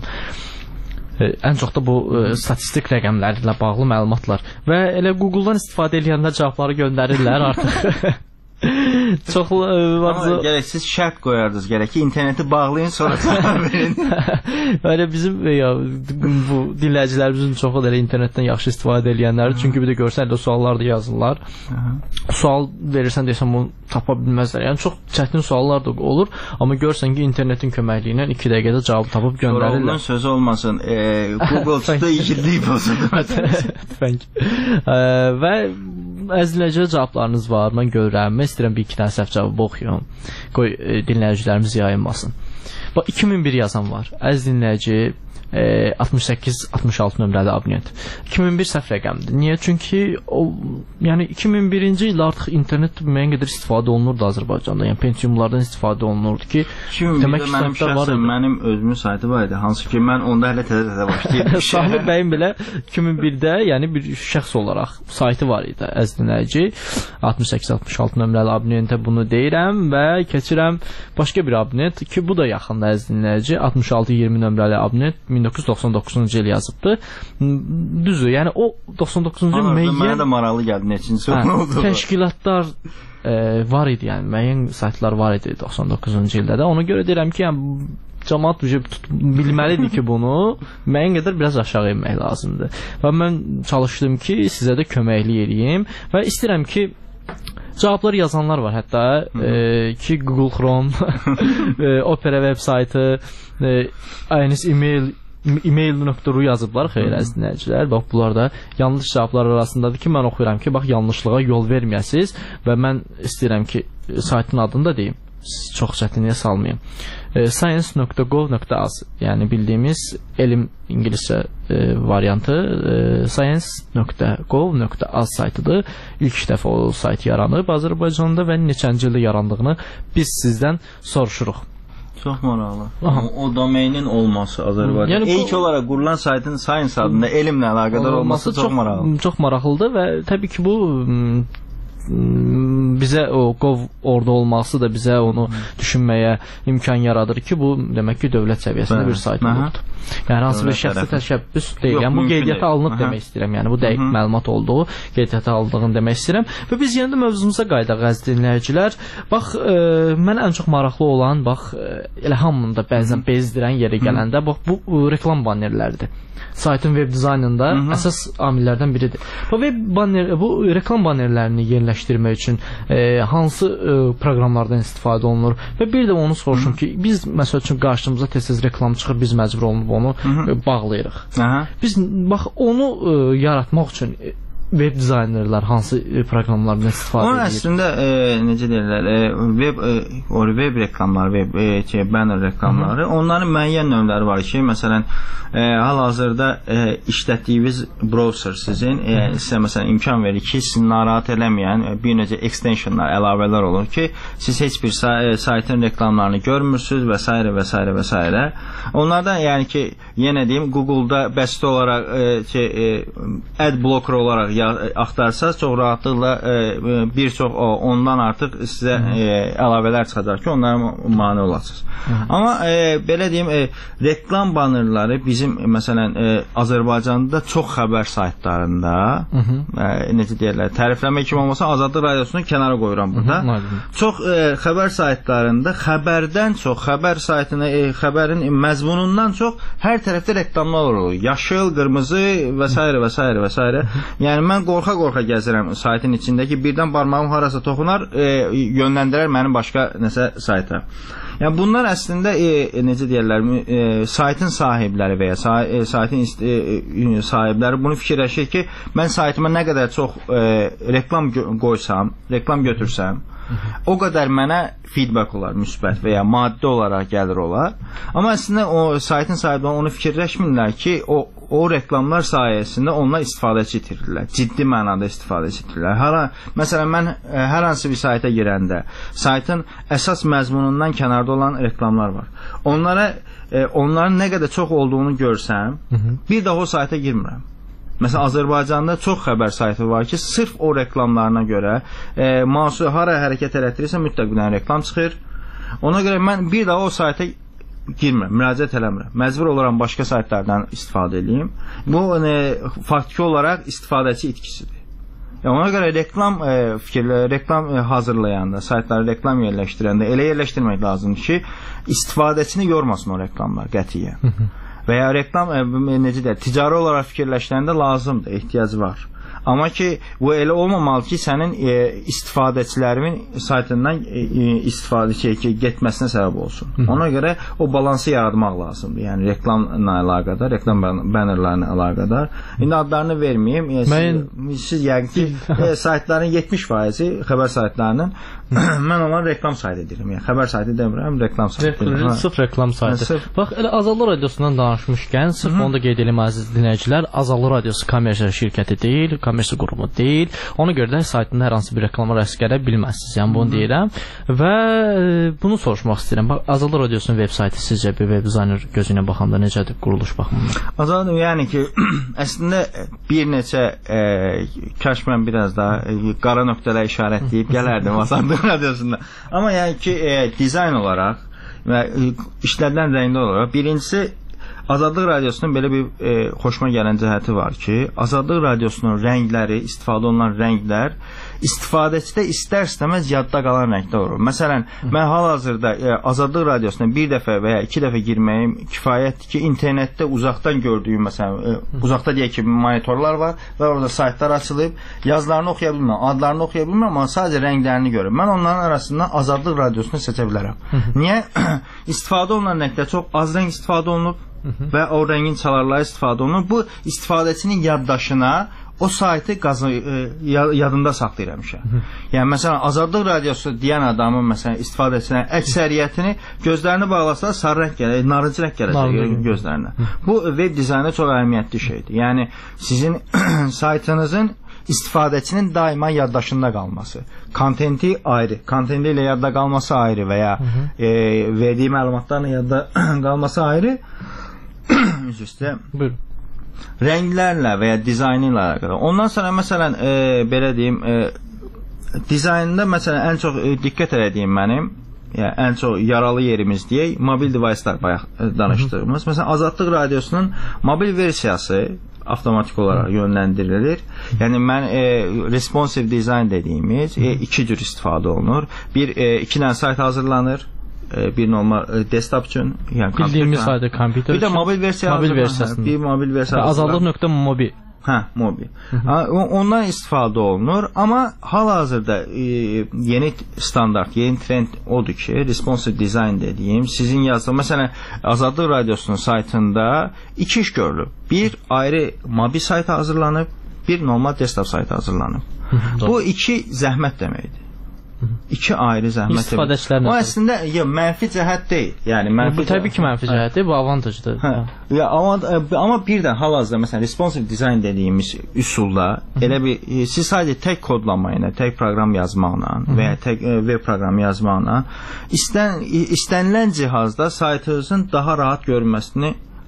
Ən çox da bu ə, statistik rəqəmlərlə bağlı məlumatlar. Və elə Google-dan istifadə edəndə cavabları göndərirlər artıq. Çox var. Amma gərək siz şərt qoyardınız, gərək ki, interneti bağlayın, sonra cavab verin. Elə bizim ya, bu dinləyicilərimizin çoxu da elə internetdən yaxşı istifadə edənlərdir. Çünki bir də görsən elə suallar da yazırlar. Sual verirsən desən bunu tapa bilməzlər. Yəni çox çətin suallar da olur, amma görsən ki, internetin köməkliyi ilə iki dəqiqədə cavab tapıb göndərirlər. Sonra onun sözü olmasın. E, Google çıxdı igidlik bozuldu. Thank you. Və əzləcə cavablarınız var. Mən görürəm. İstəyirəm bir iki dənə səhv cavabı oxuyum. Qoy e, dinləyicilərimiz yayınmasın. Bax, iki min bir yazan var. Əziz dinləyici, e, altmış səkkiz altmış altı nömrəli abunent. iki min bir səhv rəqəmdir. Niyə? Çünki o, yəni iki min birinci ildə artıq internet müəyyən qədər istifadə olunurdu Azərbaycanda. Yəni Pentiumlardan istifadə olunurdu ki, demək ki, mənim şəxsən mənim özümün saytı var idi. Hansı ki, mən onda hələ təzə-təzə başlayırdım. Sahib bəyin belə iki min birdə yəni bir şəxs olaraq saytı var idi. Əziz dinləyici, altmış səkkiz altmış altı nömrəli abunentə bunu deyirəm və keçirəm başqa bir abunent ki, bu da yaxında əziz dinləyici, altmış altı iyirmi nömrəli abunent min doqquz yüz doxsan doqquzuncu il yazıbdı. Düzdür, yəni o doxsan doqquzuncu il müəyyən... Mənə də maraqlı gəldi, neçinci oldu. Təşkilatlar e, var idi, yəni müəyyən saytlar var idi doxsan doqquzuncu ildə də. Ona görə deyirəm ki, yəni cəmaət bilməlidir ki, bunu müəyyən qədər biraz aşağı inmək lazımdır. Və mən çalışdım ki, sizə də köməklik edeyim və istəyirəm ki, cavablar yazanlar var hətta e, ki Google Chrome, e, Opera web saytı, e, ayınız e-mail e-mail nöqtə ru yazıblar, xeyr əziz dinləyicilər. Bax, bunlar da yanlış cavablar arasındadır ki, mən oxuyuram ki, bax, yanlışlığa yol verməyəsiniz və mən istəyirəm ki, saytın adını da deyim, çox çətinliyə salmayayım. E, science nöqtə gov nöqtə az, yəni bildiyimiz elm ingiliscə e, variantı e, science nöqtə gov nöqtə az saytıdır. İlk dəfə o sayt yaranıb Azərbaycanda və neçənci ildə yarandığını biz sizdən soruşuruq. Çox maraqlı. O, o domeinin olması Azərbaycanda. Yəni, İlk bu, olaraq qurulan saytın Science adında elmlə əlaqədar olması, olması çox, çox maraqlı. Çox maraqlıdır və təbii ki, bu bizə o qov orada olması da bizə onu düşünməyə imkan yaradır ki, bu demək ki, dövlət səviyyəsində bir sayt olubdur. Yəni hansı bir şəxsi təşəbbüs deyil. Yəni bu qeydiyyata alınıb Aha. demək istəyirəm. Yəni bu dəqiq Hı -hı. məlumat olduğu, qeydiyyata alındığını demək istəyirəm. Və biz yenə də mövzumuza qayıdaq əziz dinləyicilər. Bax, e, mənə ən çox maraqlı olan, bax, e, elə hamını da bəzən bezdirən yerə gələndə, bax, bu e, reklam bannerləridir. Saytın web dizaynında Hı -hı. əsas amillərdən biridir. Bu web banner, bu reklam bannerlərini yerləşdirmək üçün e, hansı e, proqramlardan istifadə olunur və bir də onu soruşum Hı -hı. ki, biz məsəl üçün qarşımıza tez-tez reklam çıxır, biz məcbur olunub onu Hı -hı. E, bağlayırıq. Aha. Biz bax onu e, yaratmaq üçün e, web dizaynerlər hansı e, proqramlardan istifadə edir? O əslində e, necə deyirlər, e, web e, o web reklamları, web e, şey, banner reklamları, Hı -hı. onların müəyyən növləri var ki, məsələn, e, hal-hazırda e, işlətdiyiniz browser sizin e, sizə məsələn imkan verir ki, sizi narahat eləməyən e, bir necə extensionlar, əlavələr olur ki, siz heç bir say saytın reklamlarını görmürsünüz və s. və s. və s. Onlardan yəni ki, yenə deyim, Google-da bəsit olaraq e, ki, e, ad blocker olaraq ya, axtarsaz, çox rahatlıqla e, bir çox o, ondan artıq sizə e, əlavələr çıxacaq ki, onlara mane olasınız. Hı -hı. Amma e, belə deyim, e, reklam bannerları bizim məsələn e, Azərbaycanda çox xəbər saytlarında, Hı -hı. e, necə deyirlər, tərifləmə kimi olmasa Azadlıq Radiosunu kənara qoyuram burada. Hı -hı. Çox e, xəbər saytlarında xəbərdən çox, xəbər saytına, e, xəbərin məzmunundan çox hər tərəfdə reklamlar olur. Yaşıl, qırmızı və s. və s. və s. Yəni mən qorxa-qorxa gəzirəm saytın içindəki, birdən barmağım harasa toxunar, e, yönləndirər mənim başqa nəsə sayta. Yəni bunlar əslində e, necə deyirlər, e, saytın sahibləri və ya say e, saytın e, sahibləri bunu fikirləşir ki, mən saytıma nə qədər çox e, reklam qoysam, reklam götürsəm, o qədər mənə feedback olar, müsbət və ya maddi olaraq gəlir olar. Amma əslində o saytın sahibləri onu fikirləşmirlər ki, o o reklamlar sayəsində onlar istifadəçi itirirlər. Ciddi mənada istifadəçi itirirlər. Hara, məsələn, mən ə, hər hansı bir sayta girəndə saytın əsas məzmunundan kənarda olan reklamlar var. Onlara ə, onların nə qədər çox olduğunu görsəm, Hı -hı. bir daha o sayta girmirəm. Məsələn, Azərbaycanda çox xəbər saytı var ki, sırf o reklamlarına görə e, mausu hara hərəkət elətdirirsə mütləq bir dənə reklam çıxır. Ona görə mən bir daha o sayta girmirəm, müraciət eləmirəm. Məcbur olaram başqa saytlardan istifadə edeyim. Bu e, faktiki olaraq istifadəçi itkisidir. E, ona görə reklam e, fikirlə, reklam e, hazırlayanda, saytları reklam yerləşdirəndə elə yerləşdirmək lazımdır ki, istifadəçini yormasın o reklamlar qətiyyən. Və ya reklam e, necə deyək, ticari olaraq fikirləşəndə lazımdır, ehtiyacı var. Amma ki, bu elə olmamalı ki, sənin e, istifadəçilərin saytından e, istifadə şey, ki, getməsinə səbəb olsun. Hı -hı. Ona görə o balansı yaratmaq lazımdır. Yəni reklamla əlaqədar, reklam bannerlarına əlaqədar. İndi adlarını verməyim. E, Mən... Siz, siz yəqin ki, e, saytların yetmiş faizi xəbər saytlarının mən onları reklam saytı edirəm. Yəni xəbər saytı demirəm, reklam saytı. Re sırf reklam saytı. Sırf... Bax, elə Azadlıq Radiosundan danışmışkən, sırf Hı -hı. onu da qeyd edelim əziz dinləyicilər, Azadlıq Radiosu kommersiya şirkəti deyil, kommersiya qurumu deyil. Ona görə də saytında hər hansı bir reklama rast gələ bilməzsiniz. Yəni bunu deyirəm və e, bunu soruşmaq istəyirəm. Bax, Azadlıq Radiosunun veb saytı sizcə bir web dizayner gözü ilə baxanda necədir quruluş baxımından? Azadlıq, yəni ki, əslində bir neçə e, kaş mən biraz daha e, qara nöqtələ işarətləyib gələrdim Azadlıq Radiosunda. Amma yəni ki, e, dizayn olaraq və e, işlədilən rəngli olaraq birincisi Azadlıq Radiosunun belə bir e, xoşuma gələn cəhəti var ki, Azadlıq Radiosunun rəngləri, istifadə olunan rənglər istifadəçidə istər-istəməz yadda qalan rəngdə olur. Məsələn, mən hal-hazırda e, Azadlıq Radiosuna bir dəfə və ya iki dəfə girməyim kifayətdir ki, internetdə uzaqdan gördüyüm, məsələn, e, uzaqda deyək ki, monitorlar var və orada saytlar açılıb, yazılarını oxuya bilmirəm, adlarını oxuya bilmirəm, amma sadəcə rənglərini görürəm. Mən onların arasında Azadlıq Radiosunu seçə bilərəm. Niyə? İstifadə olunan rəngdə çox az rəng istifadə olunub və o rəngin çalarları istifadə olunur. Bu istifadəçinin yaddaşına o saytı qazı, e, yadında saxlayır həmişə. Yəni məsələn Azadlıq Radiosu deyən adamın məsələn istifadəçilərin əksəriyyətini gözlərini bağlasa sarı rəng gələcək, narıncı rəng gələcək gözlərinə. Bu web dizaynda çox əhəmiyyətli şeydir. Yəni sizin saytınızın istifadəçinin daima yaddaşında qalması. Kontenti ayrı, kontenti ilə yadda qalması ayrı və ya e, verdiyi məlumatlarla yadda qalması ayrı. Üst-üstə rənglərlə və ya dizaynı ilə əlaqədar. Ondan sonra məsələn e, belə deyim, e, dizaynında məsələn ən çox e, diqqət elədiyim mənim, yəni ən çox yaralı yerimiz deyək, mobil devicelər bayaq e, danışdığımız. Hı -hı. Məsələn Azadlıq Radiosunun mobil versiyası avtomatik olaraq yönləndirilir. Yəni mən e, responsive design dediyimiz e, iki cür istifadə olunur. Bir e, iki dənə sayt hazırlanır. Bir normal desktop üçün, yəni bildiyimiz sayda kompüter. Bir də mobil versiya, mobil versiyasında. Bir mobil versiya. Azadlıq.mobi. Hə, mobi. Ondan istifadə olunur, amma hal-hazırda e, yeni standart, yeni trend odur ki, responsive design dediyim, sizin yazdığınız, məsələn, Azadlıq Radiosunun saytında iki iş görülür. Bir ayrı mobil sayt hazırlanıb, bir normal desktop sayt hazırlanıb. Bu iki zəhmət deməkdir. İki ayrı zəhmət. İstifadəçilərlə. O əslində ya, mənfi cəhət deyil. Yəni mənfi. Bu təbii ki, mənfi cəhətdir, bu avantajdır. Hə. Ya amma amma birdən hal-hazırda məsələn responsive design dediyimiz üsulda elə bir siz sadəcə tək kodlama ilə, tək proqram yazmaqla və ya tək web proqramı yazmaqla istən istənilən cihazda saytınızın daha rahat görünməsini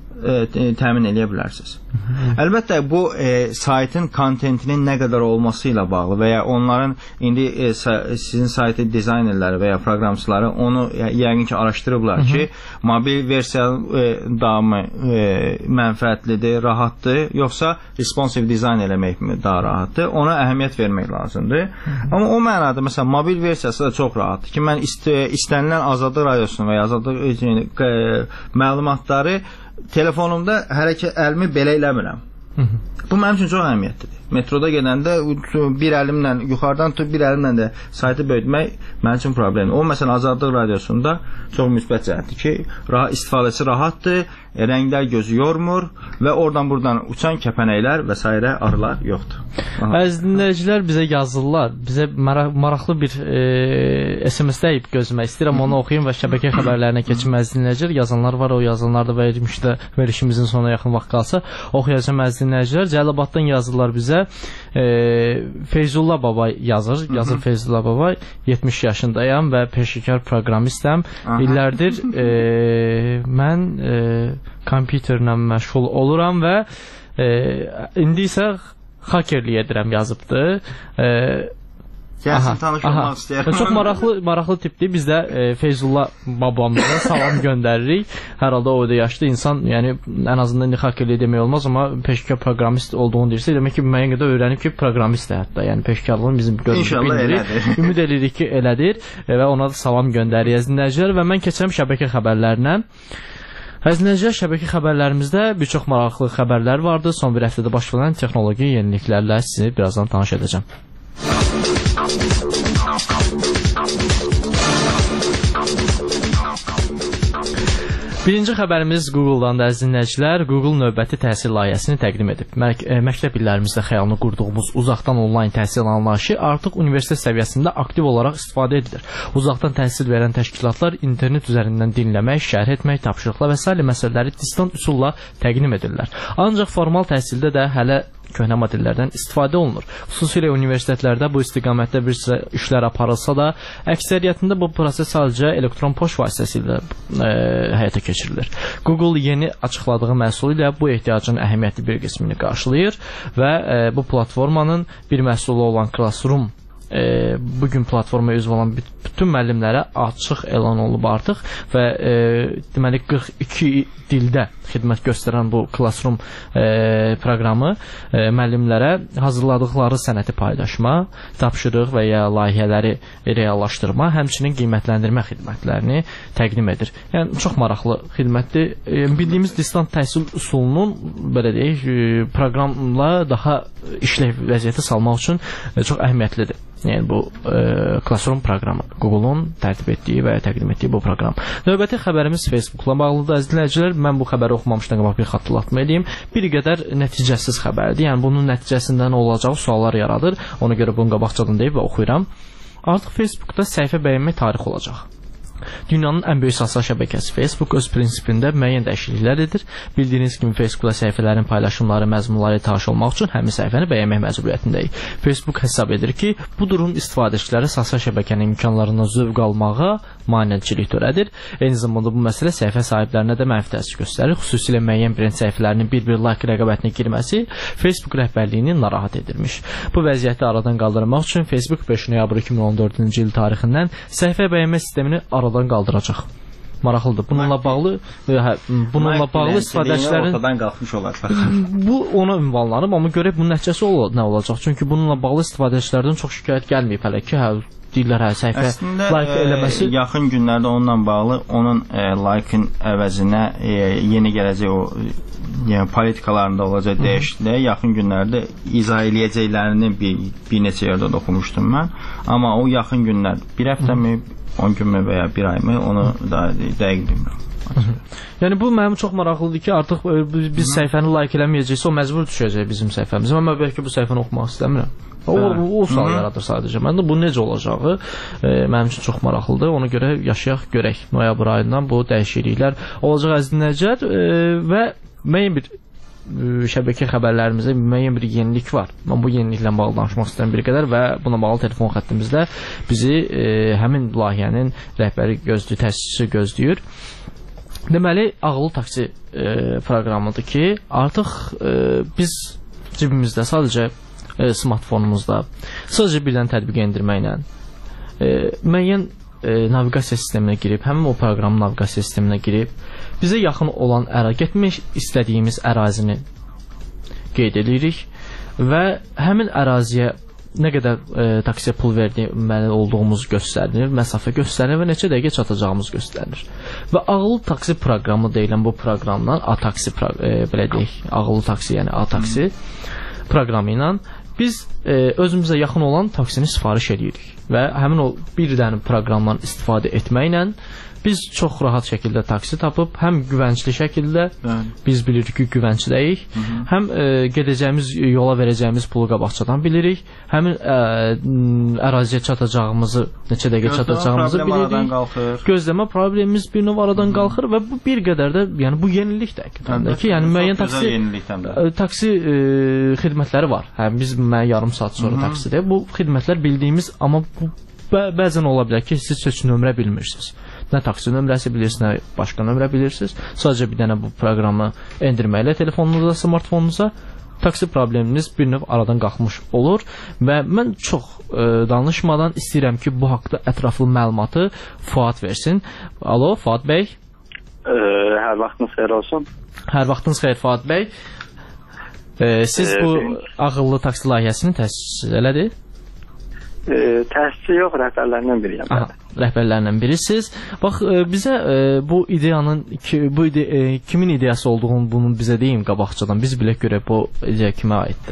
e, təmin edə bilərsiniz. Əlbəttə bu e, saytın kontentinin nə qədər olması ilə bağlı və ya onların indi e, sizin saytın dizaynerləri və ya proqramçıları onu yəqin ki araşdırıblar ki, mobil versiya e, daha mı e, mənfəətlidir, rahatdır, yoxsa responsive dizayn eləmək mi daha rahatdır? Ona əhəmiyyət vermək lazımdır. Amma o mənada məsələn mobil versiyası da çox rahatdır ki, mən ist istənilən Azadlıq Radiosunu və ya Azadlıq e, məlumatları telefonumda hərəkət əlimi belə eləmirəm. Bu mənim üçün çox əhəmiyyətlidir. Metroda gedəndə bir əlimlə yuxarıdan tutub bir əlimlə də saytı böyütmək mənim üçün problemdir. O məsələn Azadlıq Radiosunda çox müsbət cəhətdir ki, rahat, istifadəsi rahatdır, rənglər gözü yormur və oradan buradan uçan kəpənəklər və s. arılar yoxdur. Əziz dinləyicilər bizə yazırlar. Bizə maraqlı bir e, S M S deyib gözləmək istəyirəm. Onu oxuyum və şəbəkə xəbərlərinə keçim. Əziz dinləyicilər, yazanlar var, o yazanlar da verilmişdə verişimizin sonuna yaxın vaxt qalsa oxuyacağım. Əziz dinləyicilər, Cəlilabaddan yazırlar bizə. E, Feyzullah Babay yazır. Yazır Feyzullah Babay. yetmiş yaşındayam və peşəkar proqramistəm. İllərdir e, mən e, kompüterlə məşğul oluram və e, indi isə hakerlik edirəm yazıbdır. E, Gəlsin, tanış olmaq istəyirəm. Çox maraqlı, maraqlı tipdir. Biz də e, Feyzullah babamıza salam göndəririk. Hər halda o da yaşlı insan, yəni ən azından indi hakerlik demək olmaz, amma peşəkar proqramist olduğunu deyirsə, demək ki, müəyyən qədər öyrənib ki, proqramistdir hətta. Yəni peşəkarlığın bizim görmüşük bildirik. Ümid edirik ki, elədir e, və ona da salam göndəririk dinləyicilər və mən keçirəm şəbəkə xəbərlərinə. Əzizləyicilər, şəbəkə xəbərlərimizdə bir çox maraqlı xəbərlər vardı. Son bir həftədə baş verən texnoloji yeniliklərlə sizi birazdan tanış edəcəm. Birinci xəbərimiz Google-dan da əziz dinləyicilər. Google növbəti təhsil layihəsini təqdim edib. Mək məktəb illərimizdə xəyalını qurduğumuz uzaqdan onlayn təhsil anlayışı artıq universitet səviyyəsində aktiv olaraq istifadə edilir. Uzaqdan təhsil verən təşkilatlar internet üzərindən dinləmək, şərh etmək, tapşırıqlar və sair məsələləri distant üsulla təqdim edirlər. Ancaq formal təhsildə də hələ köhnə modellərdən istifadə olunur. Xüsusilə universitetlərdə bu istiqamətdə bir sıra işlər aparılsa da, əksəriyyətində bu proses sadəcə elektron poçt vasitəsilə e, həyata keçirilir. Google yeni açıqladığı məhsulu ilə bu ehtiyacın əhəmiyyətli bir qismini qarşılayır və e, bu platformanın bir məhsulu olan Classroom E, bugün platformaya üzv olan bütün müəllimlərə açıq elan olub artıq və e, deməli qırx iki dildə xidmət göstərən bu Classroom e, proqramı e, müəllimlərə hazırladıqları sənəti paylaşma, tapşırıq və ya layihələri reallaşdırma, həmçinin qiymətləndirmə xidmətlərini təqdim edir. Yəni çox maraqlı xidmətdir. E, bildiyimiz distant təhsil üsulunun belə deyək, e, proqramla daha işləv vəziyyətə salmaq üçün e, çox əhəmiyyətlidir. Yəni bu e, Classroom proqramı, Google-un tərtib etdiyi və təqdim etdiyi bu proqram. Növbəti xəbərimiz Facebook-la bağlıdır. Əziz dinləyicilər, mən bu xəbəri oxumamışdan qabaq bir xatırlatma edeyim. Bir qədər nəticəsiz xəbərdir. Yəni bunun nəticəsində nə olacağı suallar yaradır. Ona görə bunu qabaqcadan deyib və oxuyuram. Artıq Facebookda səhifə bəyənmək tarixi olacaq. Dünyanın ən böyük sosial şəbəkəsi Facebook öz prinsipində müəyyən dəyişikliklər edir. Bildiyiniz kimi Facebookda səhifələrin paylaşımları, məzmunları tanış olmaq üçün həmin səhifəni bəyənmək məcburiyyətindəyik. Facebook hesab edir ki, bu durum istifadəçilərə sosial şəbəkənin imkanlarından zövq almağa maneçilik törədir. Eyni zamanda bu məsələ səhifə sahiblərinə də mənfi təsir göstərir. Xüsusilə müəyyən brend səhifələrinin bir-bir like rəqabətinə girməsi Facebook rəhbərliyini narahat edirmiş. Bu vəziyyəti aradan qaldırmaq üçün Facebook beş noyabr iki min on dördüncü il tarixindən səhifə bəyənmə sistemini aradan qaldıracaq. Maraqlıdır. Bununla bağlı hə, bununla bağlı istifadəçilərin ortadan qalxmış olar. Bu ona ünvanlanıb, amma görək bunun nəticəsi ol nə olacaq? Çünki bununla bağlı istifadəçilərdən çox şikayət gəlməyib hələ ki, hə deyirlər hə səhifə əslində, like eləməsi. E, yaxın günlərdə onunla bağlı onun e, like-ın əvəzinə e, yeni gələcək o yəni politikalarında olacaq dəyişikliklər yaxın günlərdə izah eləyəcəklərini bir, bir neçə yerdə oxumuşdum mən. Amma o yaxın günlər bir həftəmi, on günmü və ya bir ayımı onu da dəqiq bilmirəm. Yəni bu mənim çox maraqlıdır ki, artıq biz səhifəni like eləməyəcəksə o məcbur düşəcək bizim səhifəmizə. Amma bəlkə bu səhifəni oxumaq istəmirəm. O, o sual yaradır sadəcə. Məndə bu necə olacağı e, mənim üçün çox maraqlıdır. Ona görə yaşayaq, görək. Noyabr ayından bu dəyişikliklər olacaq əziz dinləyicilər e, və müəyyən bir şəbəkə xəbərlərimizdə müəyyən bir yenilik var. Mən bu yeniliklə bağlı danışmaq istəyirəm bir qədər və buna bağlı telefon xəttimizdə bizi e, həmin layihənin rəhbəri gözləyir, təsisçisi gözləyir. deməli, ağıllı taksi e, proqramıdır ki, artıq e, biz cibimizdə sadəcə e, smartfonumuzda sadəcə bir dənə tətbiq endirməklə e, müəyyən e, naviqasiya sisteminə girib, həmin o proqramın naviqasiya sisteminə girib, bizə yaxın olan əra, getmək istədiyimiz ərazini qeyd edirik və həmin əraziyə nə qədər e, taksiyə pul verməli olduğumuz göstərilir, məsafə göstərilir və neçə dəqiqə çatacağımız göstərilir. Və ağıllı taksi proqramı deyilən bu proqramdan A-taksi, e, belə deyək, ağıllı taksi, yəni A-taksi proqramı ilə biz e, özümüzə yaxın olan taksini sifariş edirik və həmin o bir dənə proqramdan istifadə etməklə biz çox rahat şəkildə taksi tapıb, həm güvəncli şəkildə, bəli, biz bilirik ki, güvəncləyik, hı -hı. həm e, gedəcəyimiz yola verəcəyimiz pulu qabaqcadan bilirik, həmin e, əraziyə çatacağımızı, neçə dəqiqə çatacağımızı bilirik. Gözləmə problemimiz bir növ aradan hı -hı. qalxır və bu bir qədər də, yəni bu yenilik də həqiqətən ki, yəni müəyyən taksi e, taksi e, xidmətləri var. Həm biz müəyyən yarım saat sonra hı -hı. taksidə bu xidmətlər bildiyimiz, amma bu bə bəzən ola bilər ki, siz heç nömrə bilmirsiniz. Nə taksi nömrəsi bilirsiniz, nə başqa nömrə bilirsiniz. Sadəcə bir dənə bu proqramı endirməklə telefonunuza, smartfonunuza taksi probleminiz bir növ aradan qalxmış olur və mən çox e, danışmadan istəyirəm ki, bu haqda ətraflı məlumatı Fuad versin. Alo, Fuad bəy. E, hər vaxtınız xeyir olsun. Hər vaxtınız xeyir, Fuad bəy. E, siz e, bu benim... ağıllı taksi layihəsini təsis elədi? E, təsisi yox, rəhbərlərindən biriyəm. Aha, rəhbərlərindən birisiz. Bax, e, bizə e, bu ideyanın ki, bu ide, e, kimin ideyası olduğunu bunu bizə deyin qabaqcadan. Biz bilək görək bu ideya kimə aiddir.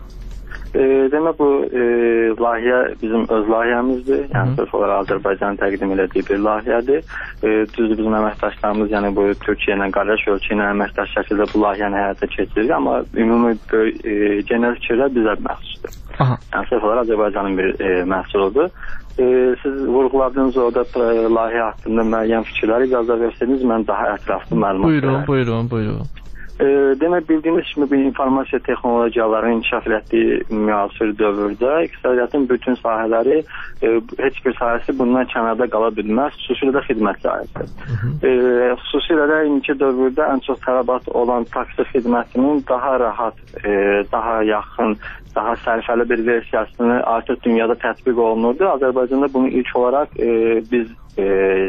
E, demək bu e, layihə bizim öz layihəmizdir. Yəni sırf olaraq Azərbaycanın təqdim elədiyi bir layihədir. E, düzdür, bizim əməkdaşlarımız, yəni bu Türkiyə ilə, qardaş ölkə ilə əməkdaş şəkildə bu layihəni həyata keçirir, amma ümumi e, genel fikirlər bizə məxsusdur. Aha. Yəni sırf olaraq Azərbaycanın bir e, məhsuludur. E, siz vurğuladığınız orada e, layihə haqqında müəyyən fikirləri icazə verseniz, mən daha ətraflı məlumat buyurun, verəm. Buyurun, buyurun. E, demək, bildiyiniz kimi bir informasiya texnologiyalarının inkişaf etdiyi müasir dövrdə iqtisadiyyatın bütün sahələri, e, heç bir sahəsi bundan kənarda qala bilməz, xüsusilə də xidmət sahəsi. E, xüsusilə də indiki dövrdə ən çox tələbat olan taksi xidmətinin daha rahat, e, daha yaxın, daha sərfəli bir versiyasını artıq dünyada tətbiq olunurdu. Azərbaycanda bunu ilk olaraq e, biz e,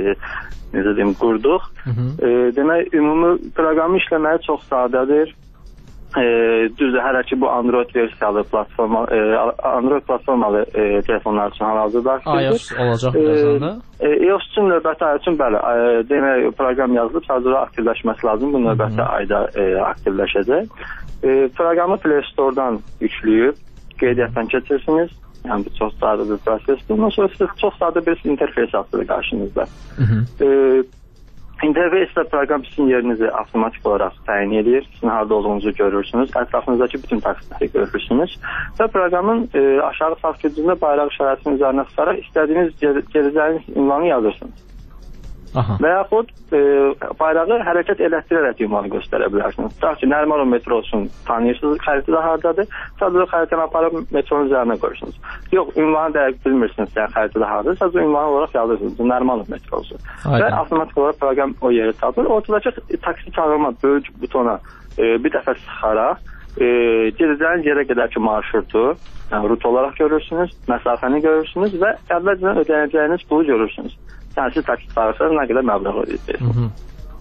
necə deyim, qurduq. Hı -hı. E, demək, ümumi proqramı işləməyi çox sadədir. E, düzdür, hələ ki bu Android versiyalı platforma, e, Android platformalı e, telefonlar üçün hal-hazırda aktivdir. iOS olacaq birazdan da. E, iOS üçün növbəti ay üçün bəli, e, demək, proqram yazılıb, sadəcə aktivləşməsi lazım. Bu növbəti ayda e, aktivləşəcək. E, proqramı Play Store-dan yükləyib, qeydiyyatdan keçirsiniz. Yəni bu çox sadə bir prosesdir. Bundan sonra siz çox sadə bir interfeys açılır qarşınızda. E, interfeysdə proqram sizin yerinizi avtomatik olaraq təyin edir. Sizin harada olduğunuzu görürsünüz. Ətrafınızdakı bütün taksiləri görürsünüz. Və proqramın e, aşağı sağ küncündə bayraq işarəsinin üzərinə çıxaraq istədiyiniz gedəcəyiniz ünvanı yazırsınız. Aha. Və yaxud e, bayrağı hərəkət elətdirərək ünvanı göstərə bilərsiniz. Tutaq ki, Nərmanov metrosun tanıyırsınız, xəritədə haradadır. Sadəcə xəritəni aparıb metronun üzərinə qoyursunuz. Yox, ünvanı dəqiq bilmirsiniz, yəni xəritədə haradadır. Sadəcə ünvanı olaraq yazırsınız. Bu Nərmanov metrosu. Aynen. Və avtomatik olaraq proqram o yeri tapır. Ortadakı taksi çağırma böyük butona e, bir dəfə sıxaraq e, gedəcəyiniz yerə qədərki marşrutu, yəni rut olaraq görürsünüz, məsafəni görürsünüz və əvvəlcədən ödənəcəyiniz pulu görürsünüz. Yəni siz taksi çağırsanız nə qədər məbləğ ödəyəcəksiniz.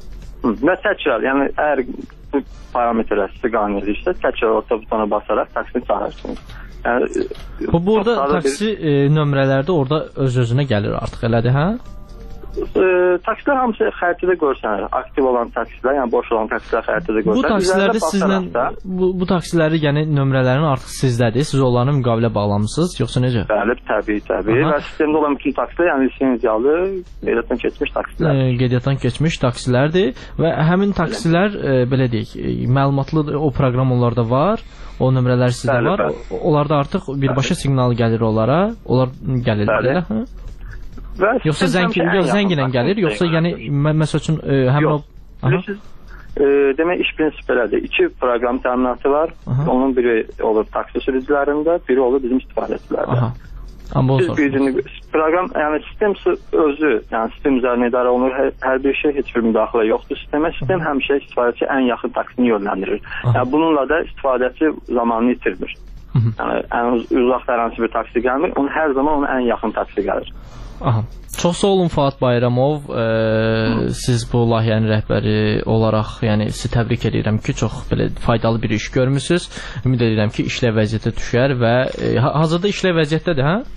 Və təkrar, yəni əgər bu parametrlər sizi qane edirsə, təkrar orta butona basaraq taksini çağırırsınız. Yəni, bu burada taksi bir... e, nömrələrdə orada öz-özünə gəlir artıq, elədir, hə? E, taksilər hamısı xəritədə görsənir. Aktiv olan taksilər, yəni boş olan taksilər xəritədə görsənir. Bu taksiləri sizlə, bu, bu taksiləri, yəni nömrələrin artıq sizdədir. Siz onlarla müqavilə bağlamısınız, yoxsa necə? Bəli, təbii, təbii. Aha. Və sistemdə olan bütün taksilər, yəni lisenziyalı, qeydiyyatdan keçmiş taksilər. E, qeydiyyatdan keçmiş taksilərdir və həmin taksilər, e, belə deyək, e, məlumatlı o proqram onlarda var, o nömrələr sizdə bəli, var. Bəli. Onlarda artıq birbaşa bəli. Siqnal gəlir onlara, onlar gəlirlər, hə? Və yoxsa zəngin, yox, zəngin gəlir, yoxsa yəni məsəl üçün e, həmin o... Bilirsiniz, e, demək iş prinsipi elədir. İki proqram təminatı var. Aha. Onun biri olur taksi sürücülərində, biri olur bizim istifadəçilərdə. Siz gücünü, proqram, yəni sistem özü, yəni sistem üzərinə idarə olunur, hər, hər bir şey, heç bir müdaxilə yoxdur sistemə. Sistem həmişə istifadəçi ən yaxın taksini yönləndirir. Yəni bununla da istifadəçi zamanını itirmir. Yəni ən uzaq hər hansı bir taksi gəlmir, onun hər zaman onun ən yaxın taksi gəlir. Aha. Çox sağ olun Fuad Bayramov. Ee, siz bu layihənin rəhbəri olaraq, yəni sizi təbrik edirəm ki, çox belə faydalı bir iş görmüsünüz. Ümid edirəm ki, işlə vəziyyətə düşər və e, hazırda işlə vəziyyətdədir, hə?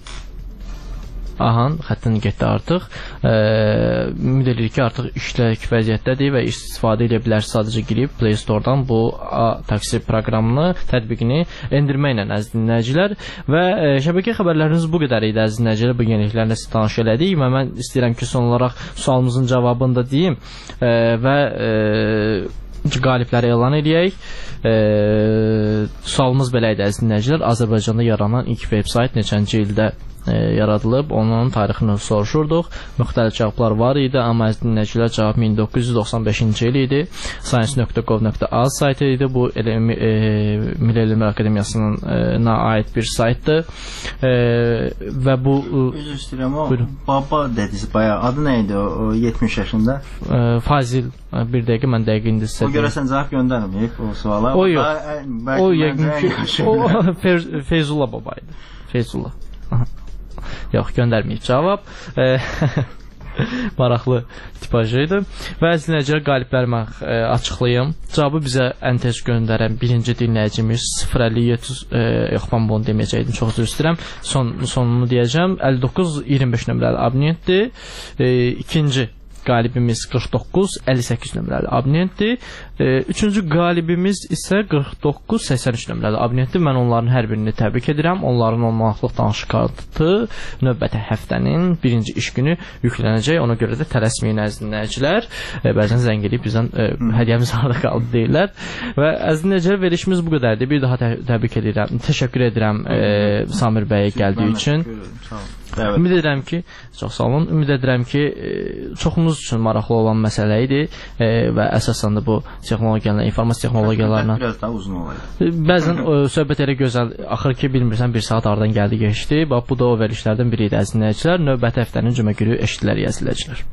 Aha, xəttin getdi artıq. E, ümid edirik ki, artıq işlək vəziyyətdədir və istifadə edə bilər. Sadəcə girib Play Store-dan bu taksi proqramını, tətbiqini endirməklə əziz dinləyicilər. Və e, şəbəkə xəbərləriniz bu qədər idi əziz dinləyicilər. Bu yeniliklərlə sizi tanış elədik və mən istəyirəm ki, son olaraq sualımızın cavabını da deyim e, və e, qalibləri elan edək. E, sualımız belə idi əziz dinləyicilər. Azərbaycanda yaranan ilk veb-sayt neçənci ildə E, yaradılıb, onun tarixini soruşurduq. Müxtəlif cavablar var idi, amma əziz dinləyicilər cavab min doqquz yüz doxsan beşinci il idi. science nöqtə gov nöqtə az saytı idi. Bu e, Milli Elmlər Akademiyasının e, aid bir saytdır. E, və bu üzr istəyirəm, o baba dediniz bayağı. Adı nə idi o, o yetmiş yaşında? E, Fazil. Bir dəqiqə mən dəqiq indi sizə. O görəsən cavab göndərməyib o suala. O yox. O yəqin ki o Feyzullah baba idi. Feyzullah. Yox, göndərməyib cavab. Maraqlı tipajı idi. Və əziz dinləyicilər, qaliblərimi e, açıqlayım. Cavabı bizə ən tez göndərən birinci dinləyicimiz sıfır əlli yeddi e, yox, mən bunu deməyəcəkdim, çox üzr istəyirəm. Son, sonunu deyəcəm. əlli doqquz iyirmi beş nömrəli abonentdir. E, ikinci qalibimiz qırx doqquz əlli səkkiz nömrəli abonentdir. E, üçüncü qalibimiz isə qırx doqquz səksən üç nömrəli abonentdir. Mən onların hər birini təbrik edirəm. Onların on manatlıq danışıq kartı növbəti həftənin birinci iş günü yüklənəcək. Ona görə də tələsməyin əziz dinləyicilər. E, bəzən zəng edib bizdən e, hədiyyəmiz harada qaldı deyirlər. Və əziz dinləyicilər, verilişimiz bu qədərdir. Bir daha tə təbrik edirəm. Təşəkkür edirəm e, Samir bəyə gəldiyi üçün. Evet. Ümid edirəm ki, çox sağ olun. Ümid edirəm ki, çoxumuz üçün maraqlı olan məsələ idi e, və əsasən də bu texnologiyalarla, informasiya texnologiyalarla biraz daha uzun olaydı. Bəzən e, söhbət elə gözəl axır ki, bilmirsən bir saat aradan gəldi geçdi. Bax bu da o verilişlərdən biri idi əziz dinləyicilər. Növbəti həftənin cümə günü eşidilər izləyicilər.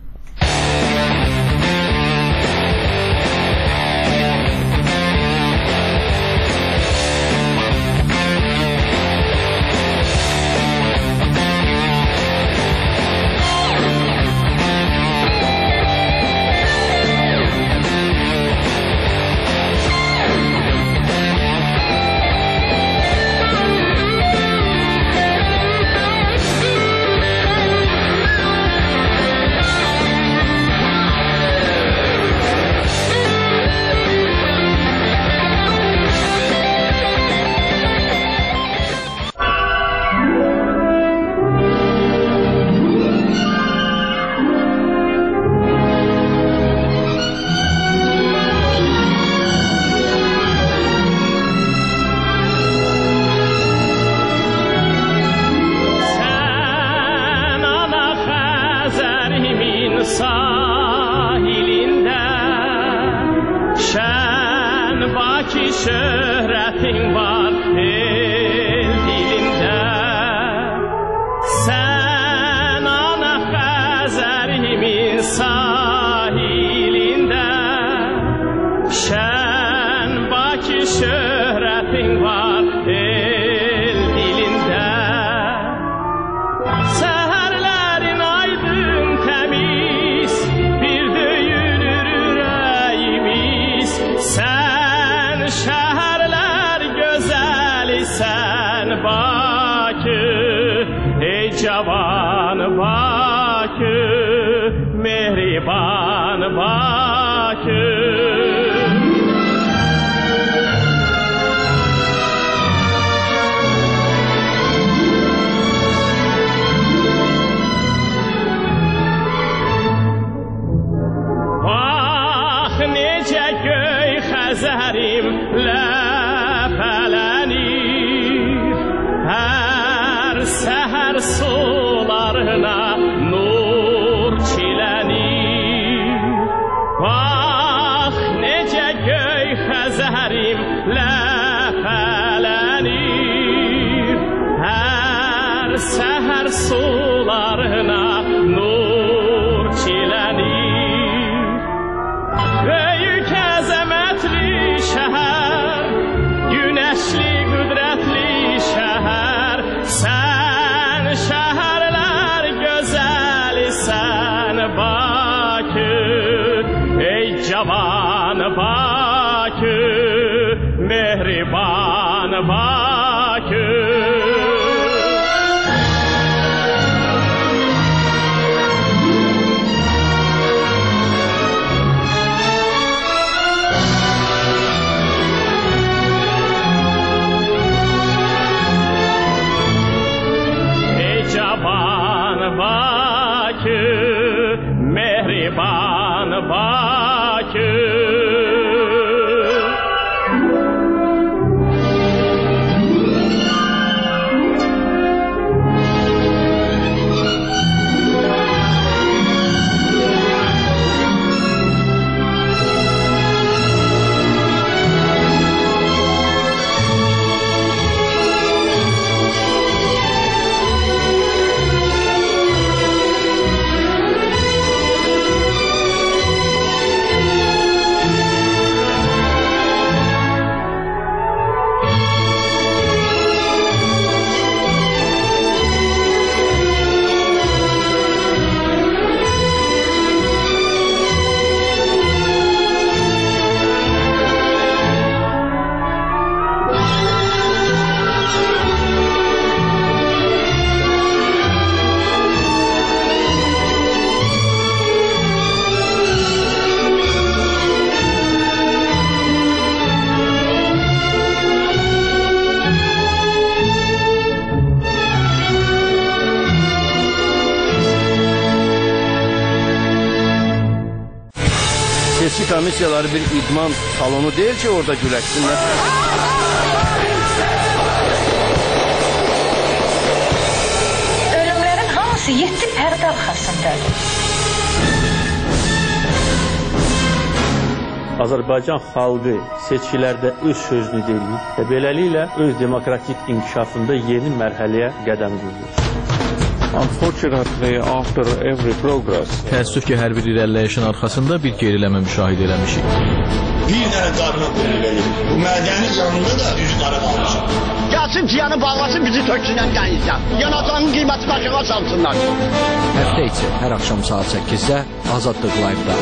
səhər sularına nur çilənir. Böyük əzəmətli şəhər, günəşli qüdrətli şəhər, sən şəhərlər gözəlisən Bakı, ey cavan Bakı, mehriban Bakı. Ey cavan Bakı, mehriban Bakı. Seçki komissiyaları bir idman salonu değil ki orada güləşsinlər. Ölümlərin hamısı yeddi pərdə arxasındadır. Azərbaycan xalqı seçkilərdə öz sözünü deyir və beləliklə öz demokratik inkişafında yeni mərhələyə qədəm qoyur. Unfortunately, after every progress, təəssüf ki, hər bir irəliləyişin arxasında bir geriləmə müşahidə eləmişik. Bir dənə qarına qoyulur. Bu mədəni canında da düz qara qalmışıq. Gəlsin ciyanı bağlasın, bizi töksünən qəyizdən. Yanacağının qiyməti başına salsınlar. Həftə içi hər axşam saat səkkizdə Azadlıq Live-da.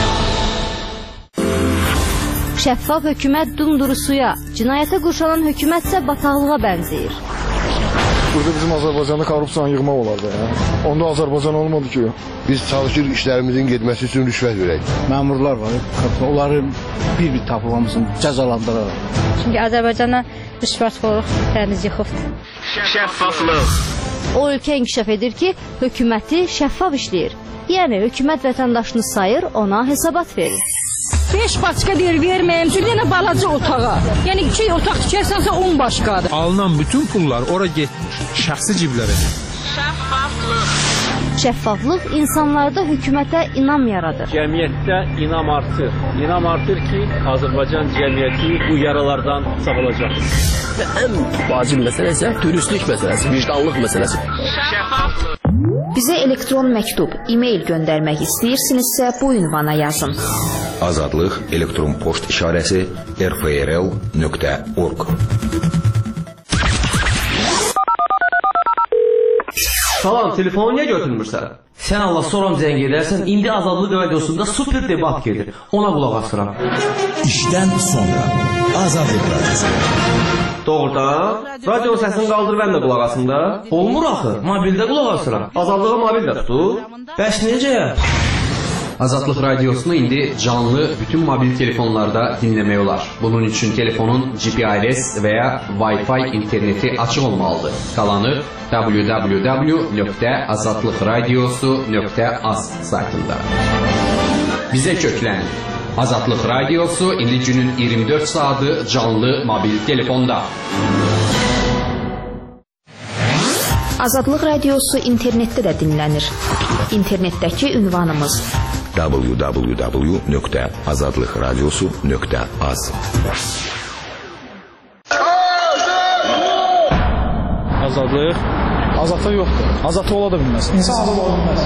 Şəffaf hökumət dumdurusuya, cinayətə qurşanan hökumətsə bataqlığa bənzəyir. Burada bizim Azərbaycanda korrupsiyanı yığmaq olardı ya. Onda Azərbaycan olmadı ki. Biz çalışırıq işlərimizin getməsi üçün rüşvət verək. Məmurlar var, onları bir-bir tapıb hamısını cəzalandıraraq. Çünki Azərbaycana rüşvətxorluq dəniz yıxıbdır. Şəffaflıq. O ölkə inkişaf edir ki, hökuməti şəffaf işləyir. Yəni hökumət vətəndaşını sayır, ona hesabat verir. beş başqa deyir verməyim üçün yenə balaca otağa. Yəni iki otaq tikərsənsə on başqadır. Alınan bütün pullar ora getmiş, şəxsi ciblərə. Şəffaflıq. Şəffaflıq insanlarda hökumətə inam yaradır. Cəmiyyətdə inam artır. İnam artır ki, Azərbaycan cəmiyyəti bu yaralardan sağalacaq. Və ən vacib məsələ isə dürüstlük məsələsi, vicdanlıq məsələsi. Şəffaflıq. Bizə elektron məktub, e-mail göndərmək istəyirsinizsə bu ünvana yazın. Azadlıq elektron poçt işarəsi r f r l nöqtə org. Salam, telefonu niyə götürmürsən? Sən Allah soram zəng edərsən, indi Azadlıq radiosunda super debat gedir. Ona qulaq asıram. İşdən sonra Azadlıq radiosu. Doğrudan, radio səsini qaldır mən də qulaq asım da. Olmur axı, mobildə qulaq asıram. Azadlığı mobildə tutur. Bəs necə? Azadlıq radiosunu indi canlı bütün mobil telefonlarda dinləmək olar. Bunun üçün telefonun G P R S və ya Wi-Fi interneti açıq olmalıdır. Qalanı w w w nöqtə azadlıq radiosu nöqtə az saytında. Bizə köklən. Azadlıq radiosu indi günün iyirmi dörd saatı canlı mobil telefonda. Azadlıq radiosu internetdə də dinlənir. İnternetdəki ünvanımız w w w nöqtə azadlıq radiosu nöqtə az. Azadlıq, Azadlıq yoxdur. Azadlıq ola da bilməz. İnsan azad ola bilməz.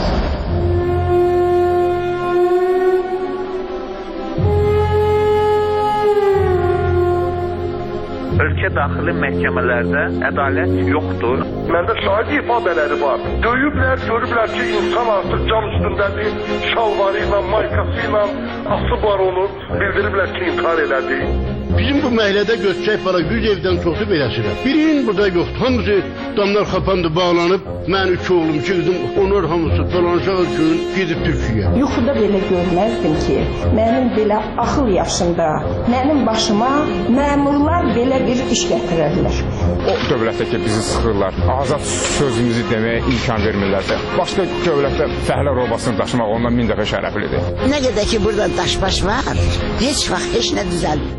Ölkə daxili məhkəmələrdə ədalət yoxdur. Məndə şahid ifadələri var. Döyüblər, görüblər ki, insan artıq can üstündədir, şalvarı ilə, maykası ilə asıblar onu, bildiriblər ki, intihar elədi. Bizim bu məhəllədə götürək para yüz evdən çoxu beləsidir. Birinin burada yoxdur. Hamısı damlar xapandı, bağlanıb. Mən üç oğlum, iki qızım, onlar hamısı dolanacaq gün gedib Türkiyə. Yuxuda belə görməzdim ki, mənim belə axıl yaşında, mənim başıma məmurlar belə bir iş gətirərlər. O dövlətdə ki, bizi sıxırlar, azad sözümüzü deməyə imkan vermirlərsə, başqa dövlətdə fəhlə robasını daşımaq ondan min dəfə şərəflidir. Nə qədər ki, burada daşbaş var, heç vaxt heç nə düzəlmir.